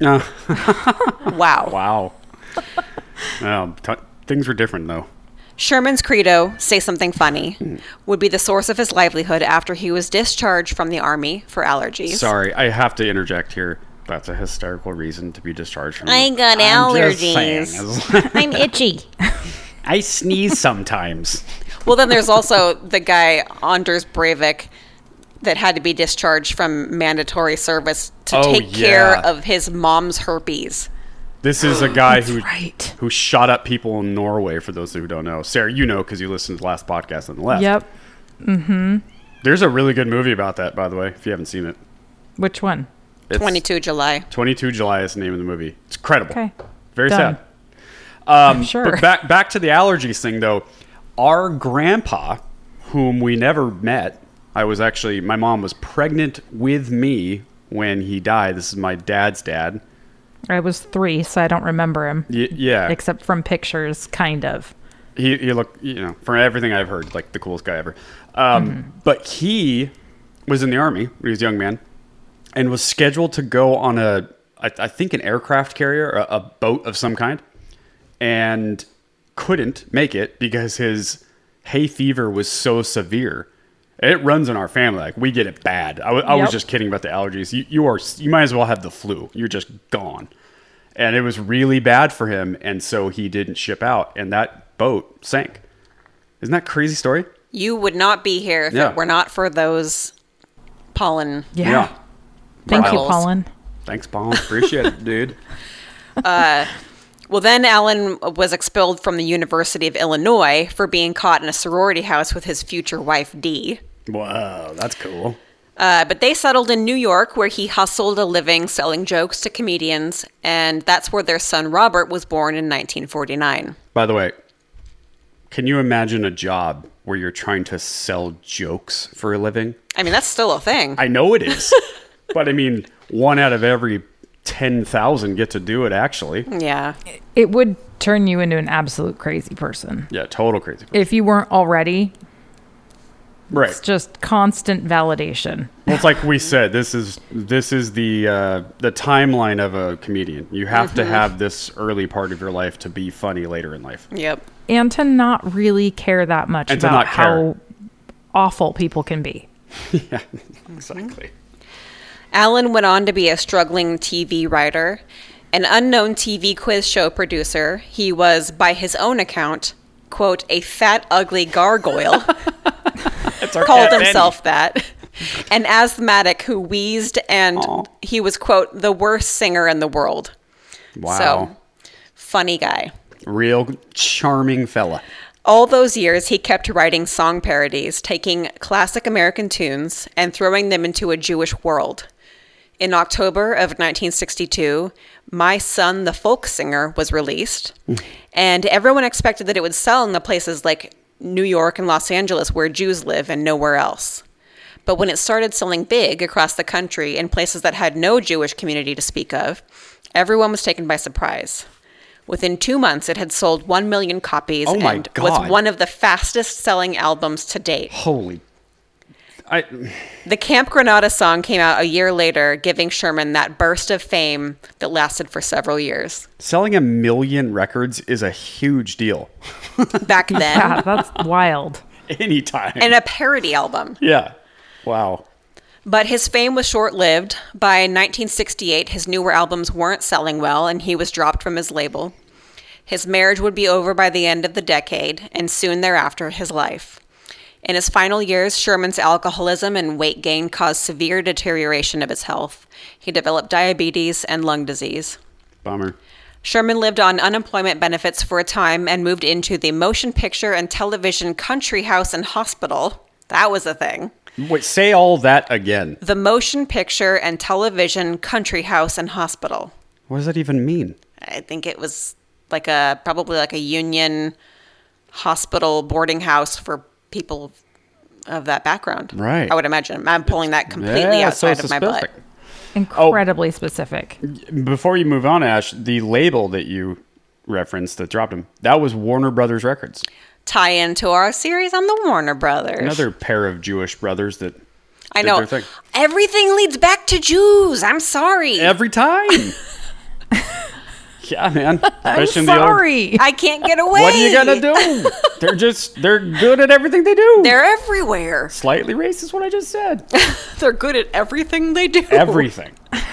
Wow. Wow. Things were different, though. Sherman's credo, say something funny, would be the source of his livelihood after he was discharged from the Army for allergies. Sorry, I have to interject here. That's a hysterical reason to be discharged from. I got I'm just allergies. saying. I'm itchy. I sneeze sometimes. Well, then there's also the guy, Anders Breivik, that had to be discharged from mandatory service to take care of his mom's herpes. This is a guy right. who shot up people in Norway, for those who don't know. Sarah, you know because you listened to the last podcast on the left. Yep. Mm-hmm. There's a really good movie about that, by the way, if you haven't seen it. Which one? It's 22 July. 22 July is the name of the movie. It's incredible. Okay. Very Done. sad. I'm sure. But back to the allergies thing, though. Our grandpa, whom we never met, my mom was pregnant with me when he died. This is my dad's dad. I was 3, so I don't remember him. Yeah. Except from pictures, kind of. He looked, from everything I've heard, like the coolest guy ever. But he was in the Army when he was a young man and was scheduled to go on I think an aircraft carrier, a boat of some kind, and couldn't make it because his hay fever was so severe. It runs in our family. Like, we get it bad. I was just kidding about the allergies. You might as well have the flu. You're just gone. And it was really bad for him, and so he didn't ship out, and that boat sank. Isn't that a crazy story? You would not be here if it were not for those pollen. Yeah. Thank you, Bottles. Pollen. Thanks, Paul. Appreciate it, dude. Well, then Alan was expelled from the University of Illinois for being caught in a sorority house with his future wife, Dee. Wow, that's cool. But they settled in New York, where he hustled a living selling jokes to comedians, and that's where their son Robert was born in 1949. By the way, can you imagine a job where you're trying to sell jokes for a living? I mean, that's still a thing. I know it is. But I mean, 1 out of every 10,000 get to do it, actually. Yeah. It would turn you into an absolute crazy person. Yeah, total crazy. If you weren't already, Right. it's just constant validation. Well, it's like we said, this is the timeline of a comedian. You have to have this early part of your life to be funny later in life. Yep. And to not really care that much And to about not care. how awful people can be. Yeah, exactly. Allen went on to be a struggling TV writer, an unknown TV quiz show producer. He was, by his own account, quote, a fat, ugly gargoyle. Called himself that. An asthmatic who wheezed, and he was, quote, the worst singer in the world. Wow. So, funny guy. Real charming fella. All those years, he kept writing song parodies, taking classic American tunes and throwing them into a Jewish world. In October of 1962, My Son, the Folk Singer was released, and everyone expected that it would sell in the places like New York and Los Angeles where Jews live and nowhere else. But when it started selling big across the country in places that had no Jewish community to speak of, everyone was taken by surprise. Within 2 months, it had sold 1 million copies Oh my and God. was one of the fastest selling albums to date. Holy. The Camp Granada song came out a year later, giving Sherman that burst of fame that lasted for several years. Selling 1 million records is a huge deal. Back then, Yeah, that's wild. Anytime. and a parody album. Yeah. Wow. But his fame was short-lived. By 1968, his newer albums weren't selling well, and he was dropped from his label. His marriage would be over by the end of the decade, and soon thereafter, his life. In his final years, Sherman's alcoholism and weight gain caused severe deterioration of his health. He developed diabetes and lung disease. Bummer. Sherman lived on unemployment benefits for a time and moved into the Motion Picture and Television Country House and Hospital. That was a thing. Wait, say all that again. The Motion Picture and Television Country House and Hospital. What does that even mean? I think it was probably like a union hospital boarding house for people of that background. Right. I would imagine. I'm pulling that completely outside of my butt. specific. Incredibly specific. Before you move on, Ash, the label that you referenced that dropped him, that was Warner Brothers Records. Tie into our series on the Warner Brothers. Another pair of Jewish brothers that I did know. their thing. Everything leads back to Jews. I'm sorry. Every time. Yeah, man. I'm Especially in the old- sorry. I can't get away. What are you gonna do? They're good at everything they do. They're everywhere. Slightly racist, what I just said. They're good at everything they do. Everything.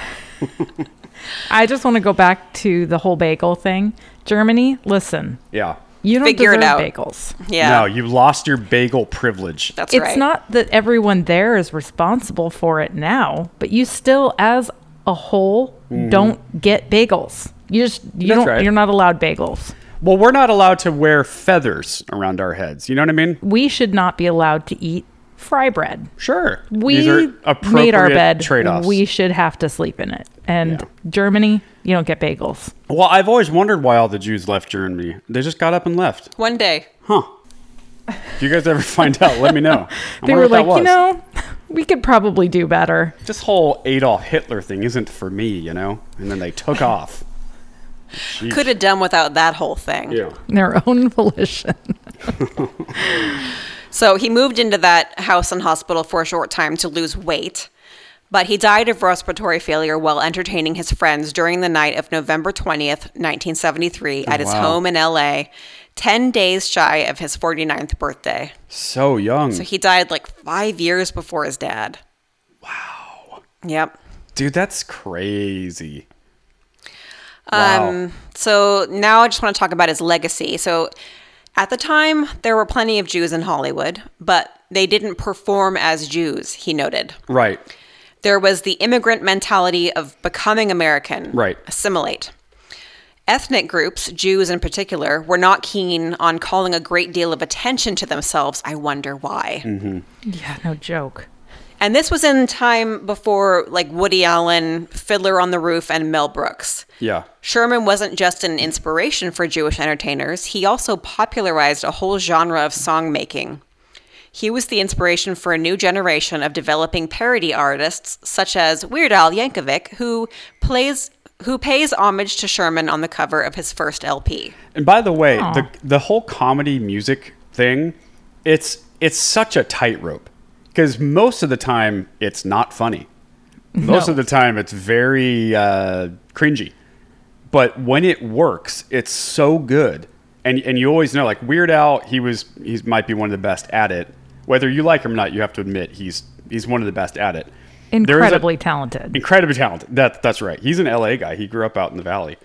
I just want to go back to the whole bagel thing. Germany, listen, Yeah. you don't Figure it deserve out. bagels. Yeah. No, you lost your bagel privilege. That's It's right. not that everyone there is responsible for it now, but you still, as a whole, don't get bagels. That's Don't. right. You're not allowed bagels. Well, we're not allowed to wear feathers around our heads. You know what I mean? We should not be allowed to eat fry bread. Sure. We These are made appropriate our bed. trade-offs. We should have to sleep in it. And Germany, you don't get bagels. Well, I've always wondered why all the Jews left Germany. They just got up and left. One day. Huh. If you guys ever find out, let me know. I They wonder were what that like, was. we could probably do better. This whole Adolf Hitler thing isn't for me, you know? And then they took off. Sheesh. Could have done without that whole thing. Yeah. Their own volition. So he moved into that house and hospital for a short time to lose weight. But he died of respiratory failure while entertaining his friends during the night of November 20th, 1973, at his wow. home in LA, 10 days shy of his 49th birthday. So young. So he died like 5 years before his dad. Wow. Yep. Dude, that's crazy. Wow. So now I just want to talk about his legacy. So at the time, there were plenty of Jews in Hollywood, but they didn't perform as Jews, he noted. Right. There was the immigrant mentality of becoming American, Right. assimilate. Ethnic groups, Jews in particular, were not keen on calling a great deal of attention to themselves. I wonder why. Mm-hmm. Yeah, no joke. And this was in time before like Woody Allen, Fiddler on the Roof, and Mel Brooks. Yeah. Sherman wasn't just an inspiration for Jewish entertainers. He also popularized a whole genre of song making. He was the inspiration for a new generation of developing parody artists, such as Weird Al Yankovic, who pays homage to Sherman on the cover of his first LP. And by the way, Aw. the whole comedy music thing, it's such a tightrope because most of the time it's not funny. Most of the time it's very cringy. But when it works, it's so good. And you always know, like Weird Al, he might be one of the best at it. Whether you like him or not, you have to admit he's one of the best at it. Incredibly talented. Incredibly talented. That's right. He's an LA guy. He grew up out in the Valley.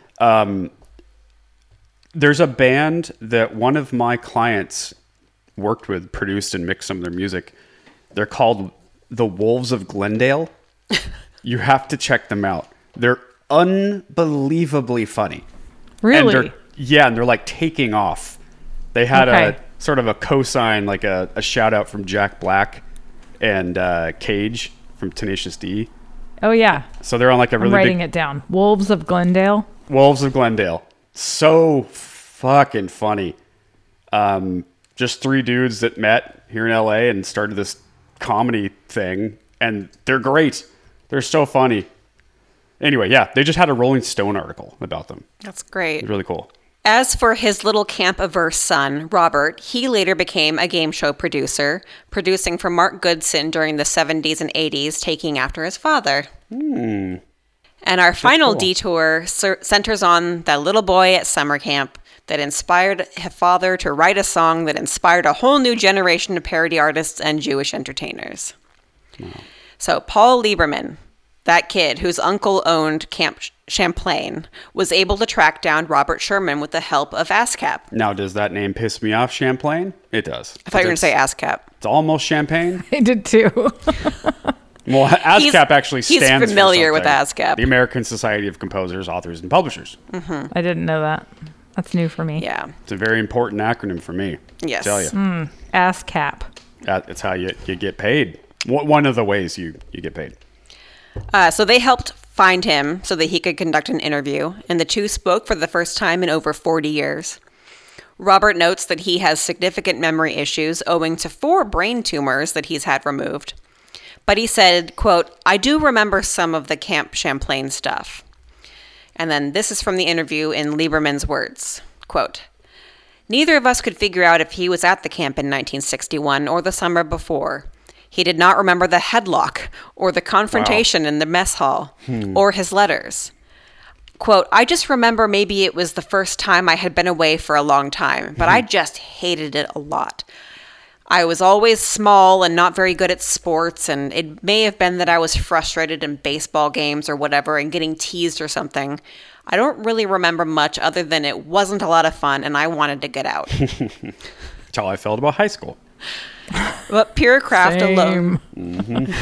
There's a band that one of my clients worked with, produced and mixed some of their music. They're called the Wolves of Glendale. You have to check them out. They're unbelievably funny. Really? And they're like taking off. They had a sort of a cosign, like a shout out from Jack Black and Cage from Tenacious D. Oh, yeah. So they're on like a I'm really writing big it down. Wolves of Glendale. Wolves of Glendale. So fucking funny. Just three dudes that met here in LA and started this comedy thing, and they're great. They're so funny. Anyway, yeah, they just had a Rolling Stone article about them. That's great. It's really cool. As for his little camp-averse son, Robert, he later became a game show producer, producing for Mark Goodson during the 70s and 80s, taking after his father. And our final cool. detour centers on that little boy at summer camp that inspired his father to write a song that inspired a whole new generation of parody artists and Jewish entertainers. Wow. So Paul Lieberman, that kid whose uncle owned Camp Champlain, was able to track down Robert Sherman with the help of ASCAP. Now, does that name piss me off, Champlain? It does. I thought you were going to say ASCAP. It's almost champagne. I did too. Well, ASCAP actually he's stands familiar for with something. ASCAP. The American Society of Composers, Authors, and Publishers. I didn't know that. That's new for me. Yeah. It's a very important acronym for me. Yes. I tell you. ASCAP. It's how you get paid. One of the ways you get paid. So they helped find him so that he could conduct an interview, and the two spoke for the first time in over 40 years. Robert notes that he has significant memory issues owing to 4 brain tumors that he's had removed. But he said, quote, "I do remember some of the Camp Champlain stuff." And then this is from the interview in Lieberman's words, quote, "Neither of us could figure out if he was at the camp in 1961 or the summer before. He did not remember the headlock or the confrontation in the mess hall or his letters. Quote, "I just remember maybe it was the first time I had been away for a long time, but I just hated it a lot. I was always small and not very good at sports, and it may have been that I was frustrated in baseball games or whatever and getting teased or something. I don't really remember much other than it wasn't a lot of fun and I wanted to get out." That's how I felt about high school. But pure craft alone. Same.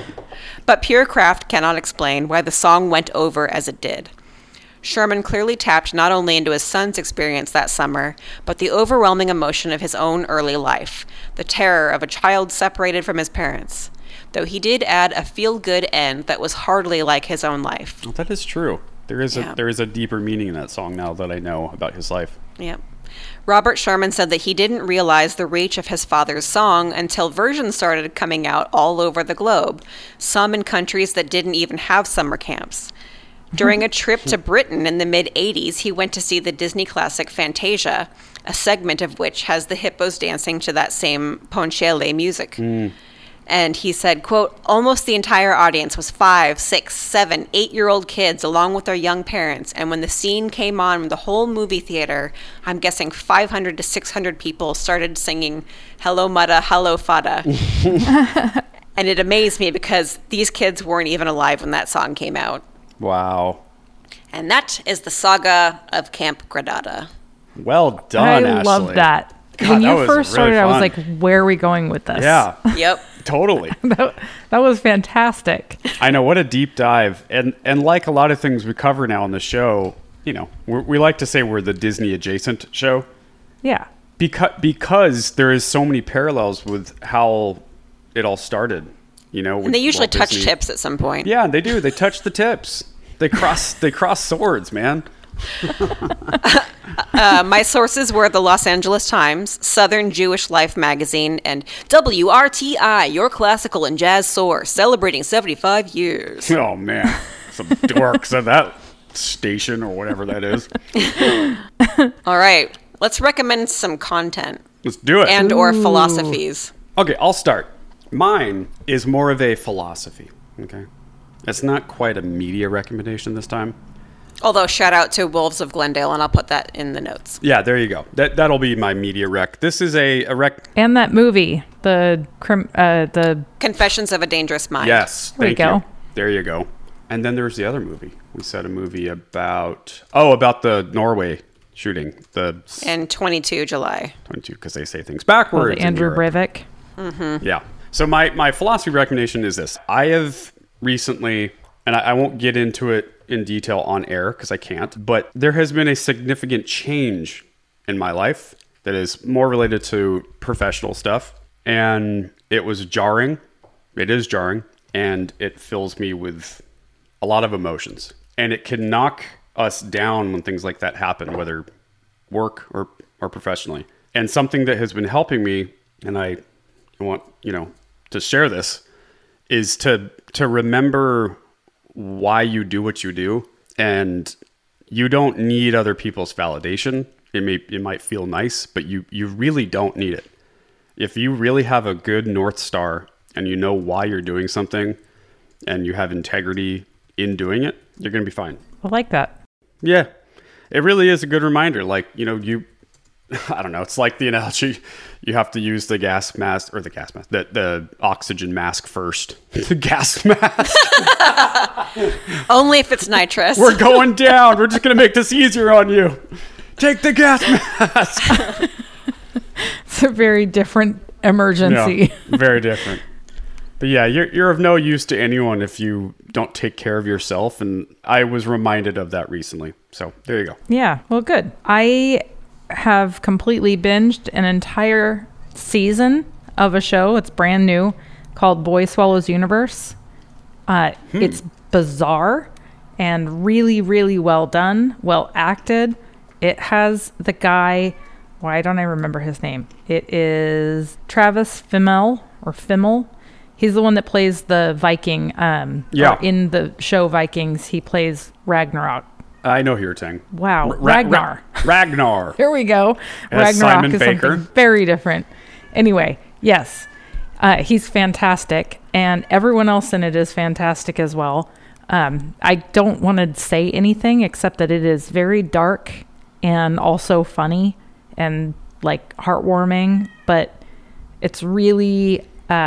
But pure craft cannot explain why the song went over as it did. Sherman clearly tapped not only into his son's experience that summer, but the overwhelming emotion of his own early life, the terror of a child separated from his parents. Though he did add a feel-good end that was hardly like his own life. Well, that is true. There is Yeah. a deeper meaning in that song now that I know about his life. Yep. Robert Sherman said that he didn't realize the reach of his father's song until versions started coming out all over the globe, some in countries that didn't even have summer camps. During a trip to Britain in the mid-'80s, he went to see the Disney classic Fantasia, a segment of which has the hippos dancing to that same Ponchielli music. And he said, quote, "Almost the entire audience was 5, 6, 7, 8-year-old kids along with their young parents. And when the scene came on, the whole movie theater, I'm guessing 500 to 600 people started singing Hello Mutta, Hello Fada." And it amazed me because these kids weren't even alive when that song came out. Wow. And that is the saga of Camp Granada. Well done, I Ashley. love that. God, when that you was first really started, I was fun. like, where are we going with this? Yeah, Yep. totally. That was fantastic. I know, what a deep dive. And like a lot of things we cover now on the show, you know, we like to say we're the Disney adjacent show Yeah. because there is so many parallels with how it all started. You know, And they usually Walt touch Disney. tips at some point. Yeah, they do. They touch the tips. They cross swords, man. My sources were the Los Angeles Times, Southern Jewish Life magazine, and WRTI, your classical and jazz source, celebrating 75 years. Oh man, some dorks at that station or whatever that is. All right, let's recommend some content Let's do it. and or philosophies. Okay, I'll start. Mine is more of a philosophy. Okay, it's not quite a media recommendation this time. Although, shout out to Wolves of Glendale, and I'll put that in the notes. Yeah, there you go. That'll be my media rec. This is a rec. And that movie, the Confessions of a Dangerous Mind. Yes, There you thank you. go. There you go. And then there's the other movie. We said a movie about the Norway shooting, the And 22 July. 22, because they say things backwards. in Andrew Europe. Breivik. Yeah. So my philosophy recommendation is this. I have recently, and I won't get into it in detail on air because I can't, but there has been a significant change in my life that is more related to professional stuff. And it was jarring. It is jarring. And it fills me with a lot of emotions. And it can knock us down when things like that happen, whether work or professionally. And something that has been helping me, and I want, to share this, is to remember why you do what you do. And you don't need other people's validation. It might feel nice, but you really don't need it. If you really have a good North Star and you know why you're doing something and you have integrity in doing it, you're going to be fine. I like that. Yeah, it really is a good reminder. Like, I don't know. It's like the analogy, you have to use the the oxygen mask first. The gas mask. Only if it's nitrous. We're going down. We're just going to make this easier on you. Take the gas mask. It's a very different emergency. Yeah, very different. But yeah, you're of no use to anyone if you don't take care of yourself. And I was reminded of that recently. So there you go. Yeah, well, good. I have completely binged an entire season of a show. It's brand new, called Boy Swallows Universe. It's bizarre and really, really well done, well acted. It has the guy, why don't I remember his name? It is Travis Fimmel. He's the one that plays the Viking. Yeah. Or in the show Vikings, he plays Ragnarok. I know who you're saying. Wow, Ragnar. Ragnar. Here we go. As Ragnarok Simon is Baker. something very different. Anyway, yes, he's fantastic, and everyone else in it is fantastic as well. I don't want to say anything except that it is very dark and also funny and like heartwarming, but it's really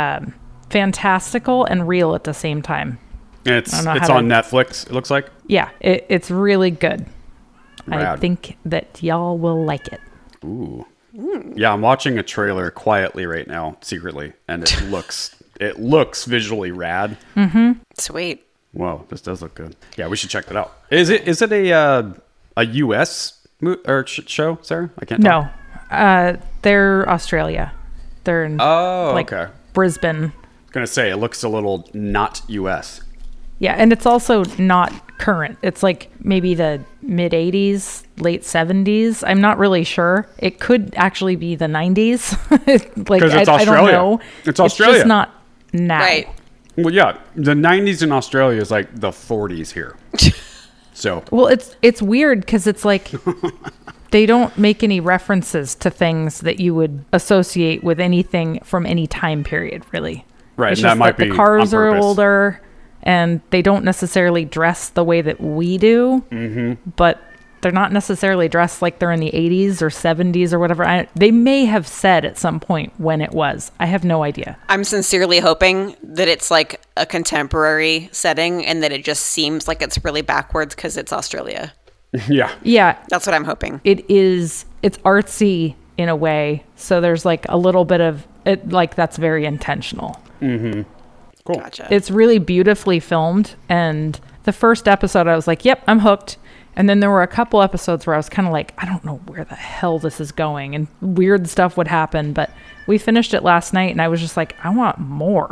fantastical and real at the same time. It's I don't know it's how on to- Netflix, it looks like. Yeah, it's really good. I Rad. think that y'all will like it. Ooh. Yeah, I'm watching a trailer quietly right now, secretly, and it looks visually rad. Sweet. Whoa, this does look good. Yeah, we should check that out. Is it a U.S. show, Sarah? I can't tell. No, they're Australia. They're in Okay. Brisbane. I was gonna say it looks a little not U.S. Yeah, and it's also not current. It's like maybe the mid 80s, late 70s. I'm not really sure. It could actually be the 90s. Like 'Cause it's I don't Australia. know. It's Australia. just not now. Right. Well, yeah, the 90s in Australia is like the 40s here. So Well, it's weird because it's like they don't make any references to things that you would associate with anything from any time period, really. Right, It's and that just might that be the cars on are purpose. older, and they don't necessarily dress the way that we do. Mm-hmm. But they're not necessarily dressed like they're in the 80s or 70s or whatever. They may have said at some point when it was. I have no idea. I'm sincerely hoping that it's like a contemporary setting and that it just seems like it's really backwards because it's Australia. yeah, Yeah, That's what I'm hoping. it's artsy in a way. So there's like a little bit of it, like that's very intentional. cool. Gotcha. It's really beautifully filmed. And the first episode, I was like, yep, I'm hooked. And then there were a couple episodes where I was kind of like, I don't know where the hell this is going. And weird stuff would happen. But we finished it last night and I was just like, I want more.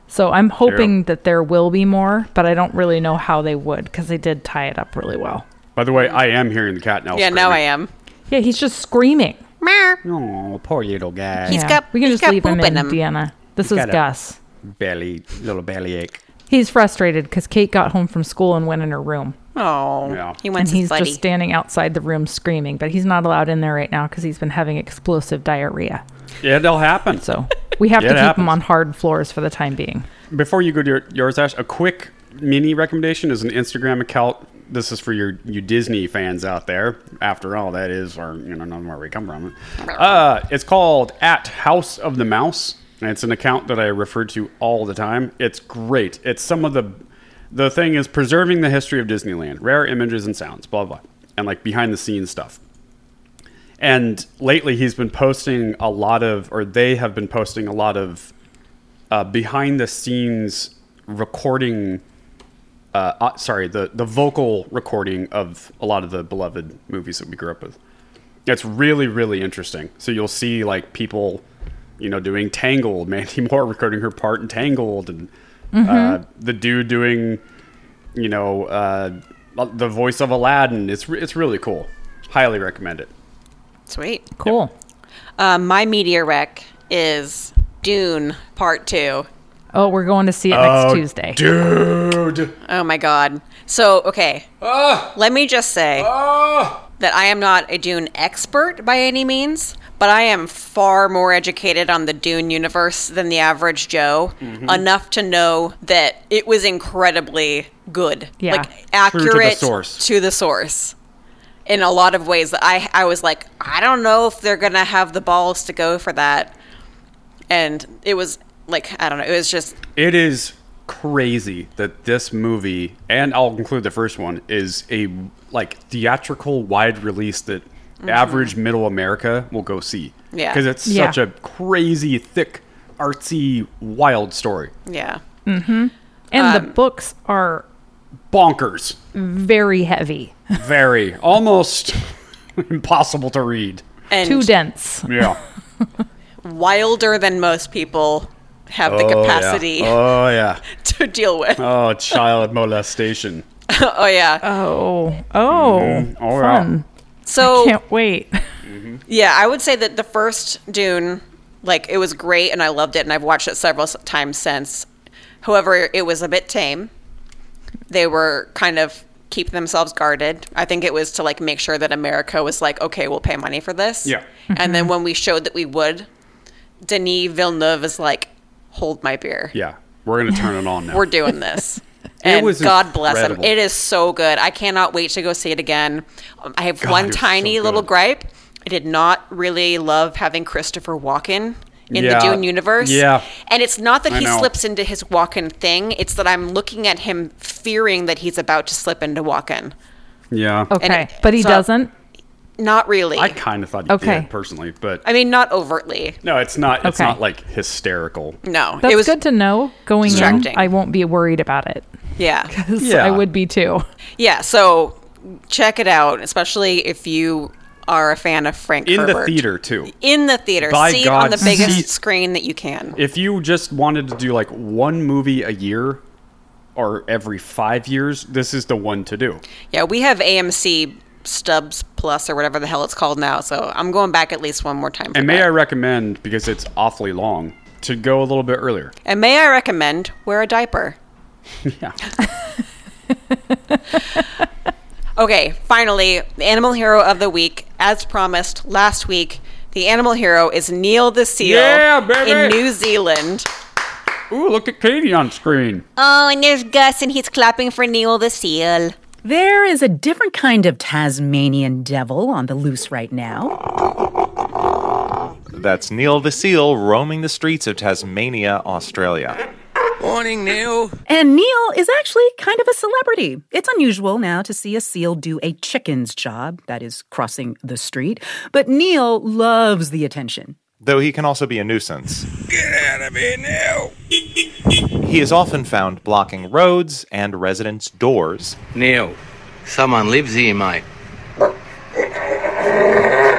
So I'm hoping that there will be more, but I don't really know how they would because they did tie it up really well. By the way, I am hearing the cat now. Yeah, now I am. Yeah, he's just screaming. Meow. Oh, poor little guy. He's Yeah. got- we can he's just got leave him poop in, in him. Deanna. This is got a- Gus. Little bellyache. He's frustrated because Kate got home from school and went in her room. Oh, Yeah. he wants And his he's buddy. just standing outside the room screaming, but he's not allowed in there right now because he's been having explosive diarrhea. Yeah, it'll happen. So we have Yeah, to it keep happens. him on hard floors for the time being. Before you go to yours, Ash, a quick mini recommendation is an Instagram account. This is for you Disney fans out there. After all, that is, or know where we come from. It's called @House of the Mouse, and it's an account that I refer to all the time. It's great. It's some of the thing is preserving the history of Disneyland, rare images and sounds, blah blah, and like behind the scenes stuff. And lately, he's been posting a lot of, or they have been posting a lot of behind the scenes recording. The vocal recording of a lot of the beloved movies that we grew up with. It's really, really interesting. So you'll see like people, doing Tangled, Mandy Moore recording her part in Tangled, and the dude doing, the voice of Aladdin. It's really cool. Highly recommend it. Sweet. Cool. My media rec is Dune Part 2. Oh, we're going to see it next Tuesday. Dude. Oh my god. So, okay. Let me just say that I am not a Dune expert by any means, but I am far more educated on the Dune universe than the average Joe, enough to know that it was incredibly good. Yeah. Like, accurate True to the source. to the source. In a lot of ways that I was like, I don't know if they're going to have the balls to go for that. And it was like, I don't know. It was just... It is crazy that this movie, and I'll include the first one, is a theatrical wide release that average middle America will go see. Yeah. Because it's Yeah. such a crazy, thick, artsy, wild story. Yeah. And the books are Bonkers. very heavy. Very. Almost impossible to read. And Too dense. Yeah. wilder than most people have the capacity Oh, yeah. to deal with. Oh, child molestation. Oh, yeah. Oh, Oh, fun. So, Can't wait. yeah, I would say that the first Dune, it was great and I loved it and I've watched it several times since. However, it was a bit tame. They were kind of keeping themselves guarded. I think it was to make sure that America was like, okay, we'll pay money for this. Yeah. And then when we showed that we would, Denis Villeneuve is like, hold my beer. Yeah. We're going to turn it on now. We're doing this. And was God bless him. incredible. It is so good. I cannot wait to go see it again. I have God, one it was tiny so little good. gripe. I did not really love having Christopher Walken in the Yeah. Dune universe. Yeah. And it's not that I he know. slips into his Walken thing. It's that I'm looking at him fearing that he's about to slip into Walken. Yeah. Okay, but he so- doesn't. Not really. I kind of thought he Okay. did, personally. But I mean, not overtly. no, it's not. It's Okay. not hysterical. No. That's it was good to know going in. distracting. I won't be worried about it. Yeah. 'Cause Yeah. I would be too. Yeah. So check it out, especially if you are a fan of Frank In Herbert. the theater, too. In the theater. By See it God, on the biggest see- screen that you can. If you just wanted to do one movie a year or every 5 years, this is the one to do. Yeah, we have AMC Stubs Plus or whatever the hell it's called now. So I'm going back at least one more time. For And may that. I recommend, because it's awfully long, to go a little bit earlier. And may I recommend wear a diaper. Yeah. Okay, finally, the animal hero of the week, as promised last week. The animal hero is Neil the seal Yeah, baby! in New Zealand. Ooh, look at Katie on screen. Oh, and there's Gus, and he's clapping for Neil the seal. There is a different kind of Tasmanian devil on the loose right now. That's Neil the Seal roaming the streets of Tasmania, Australia. Morning, Neil. And Neil is actually kind of a celebrity. It's unusual now to see a seal do a chicken's job, that is, crossing the street. But Neil loves the attention. Though he can also be a nuisance. Get out of here now. He is often found blocking roads and residents' doors. Neil, someone lives here, mate.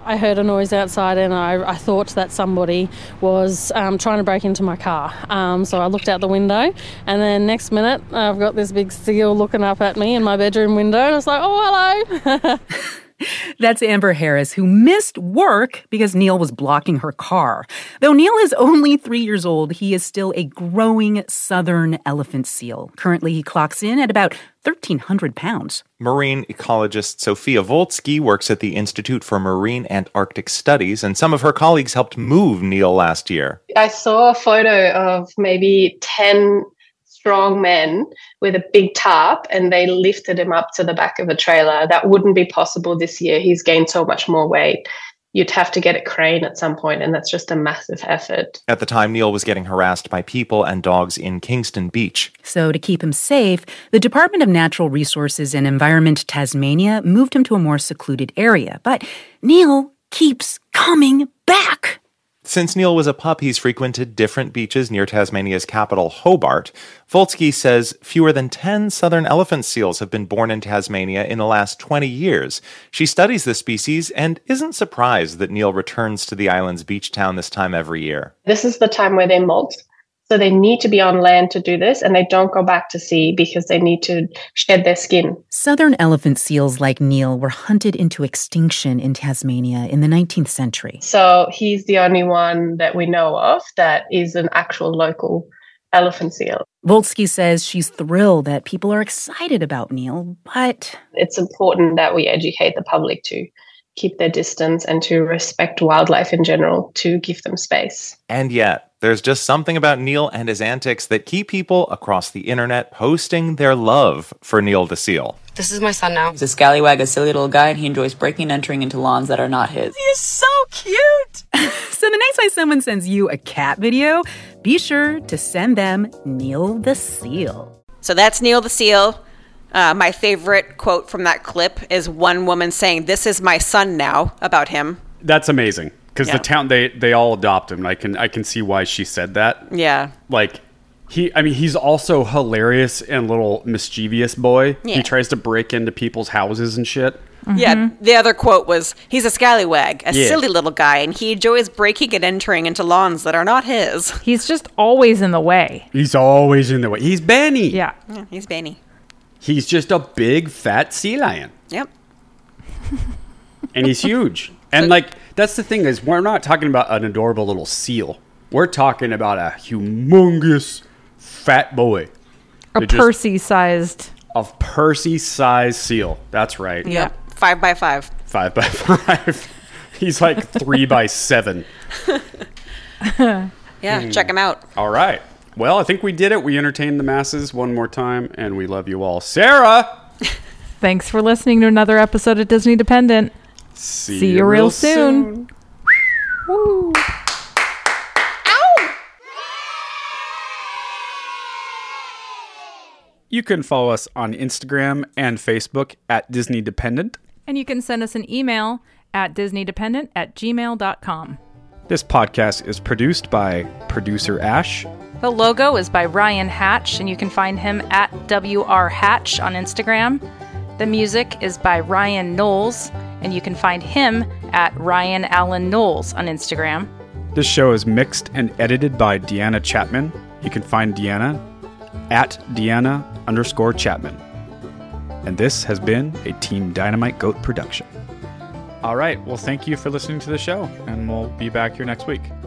I heard a noise outside and I thought that somebody was trying to break into my car. So I looked out the window, and then next minute I've got this big seal looking up at me in my bedroom window, and I was like, oh, hello. That's Amber Harris, who missed work because Neil was blocking her car. Though Neil is only 3 years old, he is still a growing southern elephant seal. Currently, he clocks in at about 1,300 pounds. Marine ecologist Sophia Volsky works at the Institute for Marine and Arctic Studies, and some of her colleagues helped move Neil last year. I saw a photo of maybe 10 strong men with a big tarp, and they lifted him up to the back of a trailer. That wouldn't be possible this year. He's gained so much more weight. You'd have to get a crane at some point, and that's just a massive effort. At the time, Neil was getting harassed by people and dogs in Kingston Beach. So to keep him safe, the Department of Natural Resources and Environment Tasmania moved him to a more secluded area. But Neil keeps coming back. Since Neil was a pup, he's frequented different beaches near Tasmania's capital, Hobart. Volsky says fewer than 10 southern elephant seals have been born in Tasmania in the last 20 years. She studies the species and isn't surprised that Neil returns to the island's beach town this time every year. This is the time where they molt. So they need to be on land to do this, and they don't go back to sea because they need to shed their skin. Southern elephant seals like Neil were hunted into extinction in Tasmania in the 19th century. So he's the only one that we know of that is an actual local elephant seal. Volsky says she's thrilled that people are excited about Neil, but it's important that we educate the public to keep their distance and to respect wildlife in general, to give them space. And yet, there's just something about Neil and his antics that keep people across the internet posting their love for Neil the seal. This is my son now. He's a scallywag, a silly little guy, and he enjoys breaking and entering into lawns that are not his. He is so cute! So the next time someone sends you a cat video, be sure to send them Neil the seal. So that's Neil the seal. My favorite quote from that clip is one woman saying, "This is my son now," about him. That's amazing. Because the town, they all adopt him. I can see why she said that. Yeah. Like, he's also hilarious and a little mischievous boy. Yeah. He tries to break into people's houses and shit. Mm-hmm. Yeah, the other quote was, "He's a scallywag, a silly little guy, and he enjoys breaking and entering into lawns that are not his." He's just always in the way. He's always in the way. He's Benny. Yeah. He's Benny. He's just a big, fat sea lion. Yep. And he's huge. And, that's the thing is, we're not talking about an adorable little seal. We're talking about a humongous fat boy. A Percy-sized. A Percy-sized seal. That's right. Yep. 5x5. 5x5. He's like 3x7. Yeah, check him out. All right. Well, I think we did it. We entertained the masses one more time, and we love you all. Sarah! Thanks for listening to another episode of Disney Dependent. See you real soon. Woo. Ow! You can follow us on Instagram and Facebook at Disney Dependent. And you can send us an email at disneydependent@gmail.com. This podcast is produced by producer Ash. The logo is by Ryan Hatch, and you can find him at WRHatch on Instagram. The music is by Ryan Knowles, and you can find him at Ryan Allen Knowles on Instagram. This show is mixed and edited by Deanna Chapman. You can find Deanna at Deanna_Chapman. And this has been a Team Dynamite Goat production. All right. Well, thank you for listening to the show, and we'll be back here next week.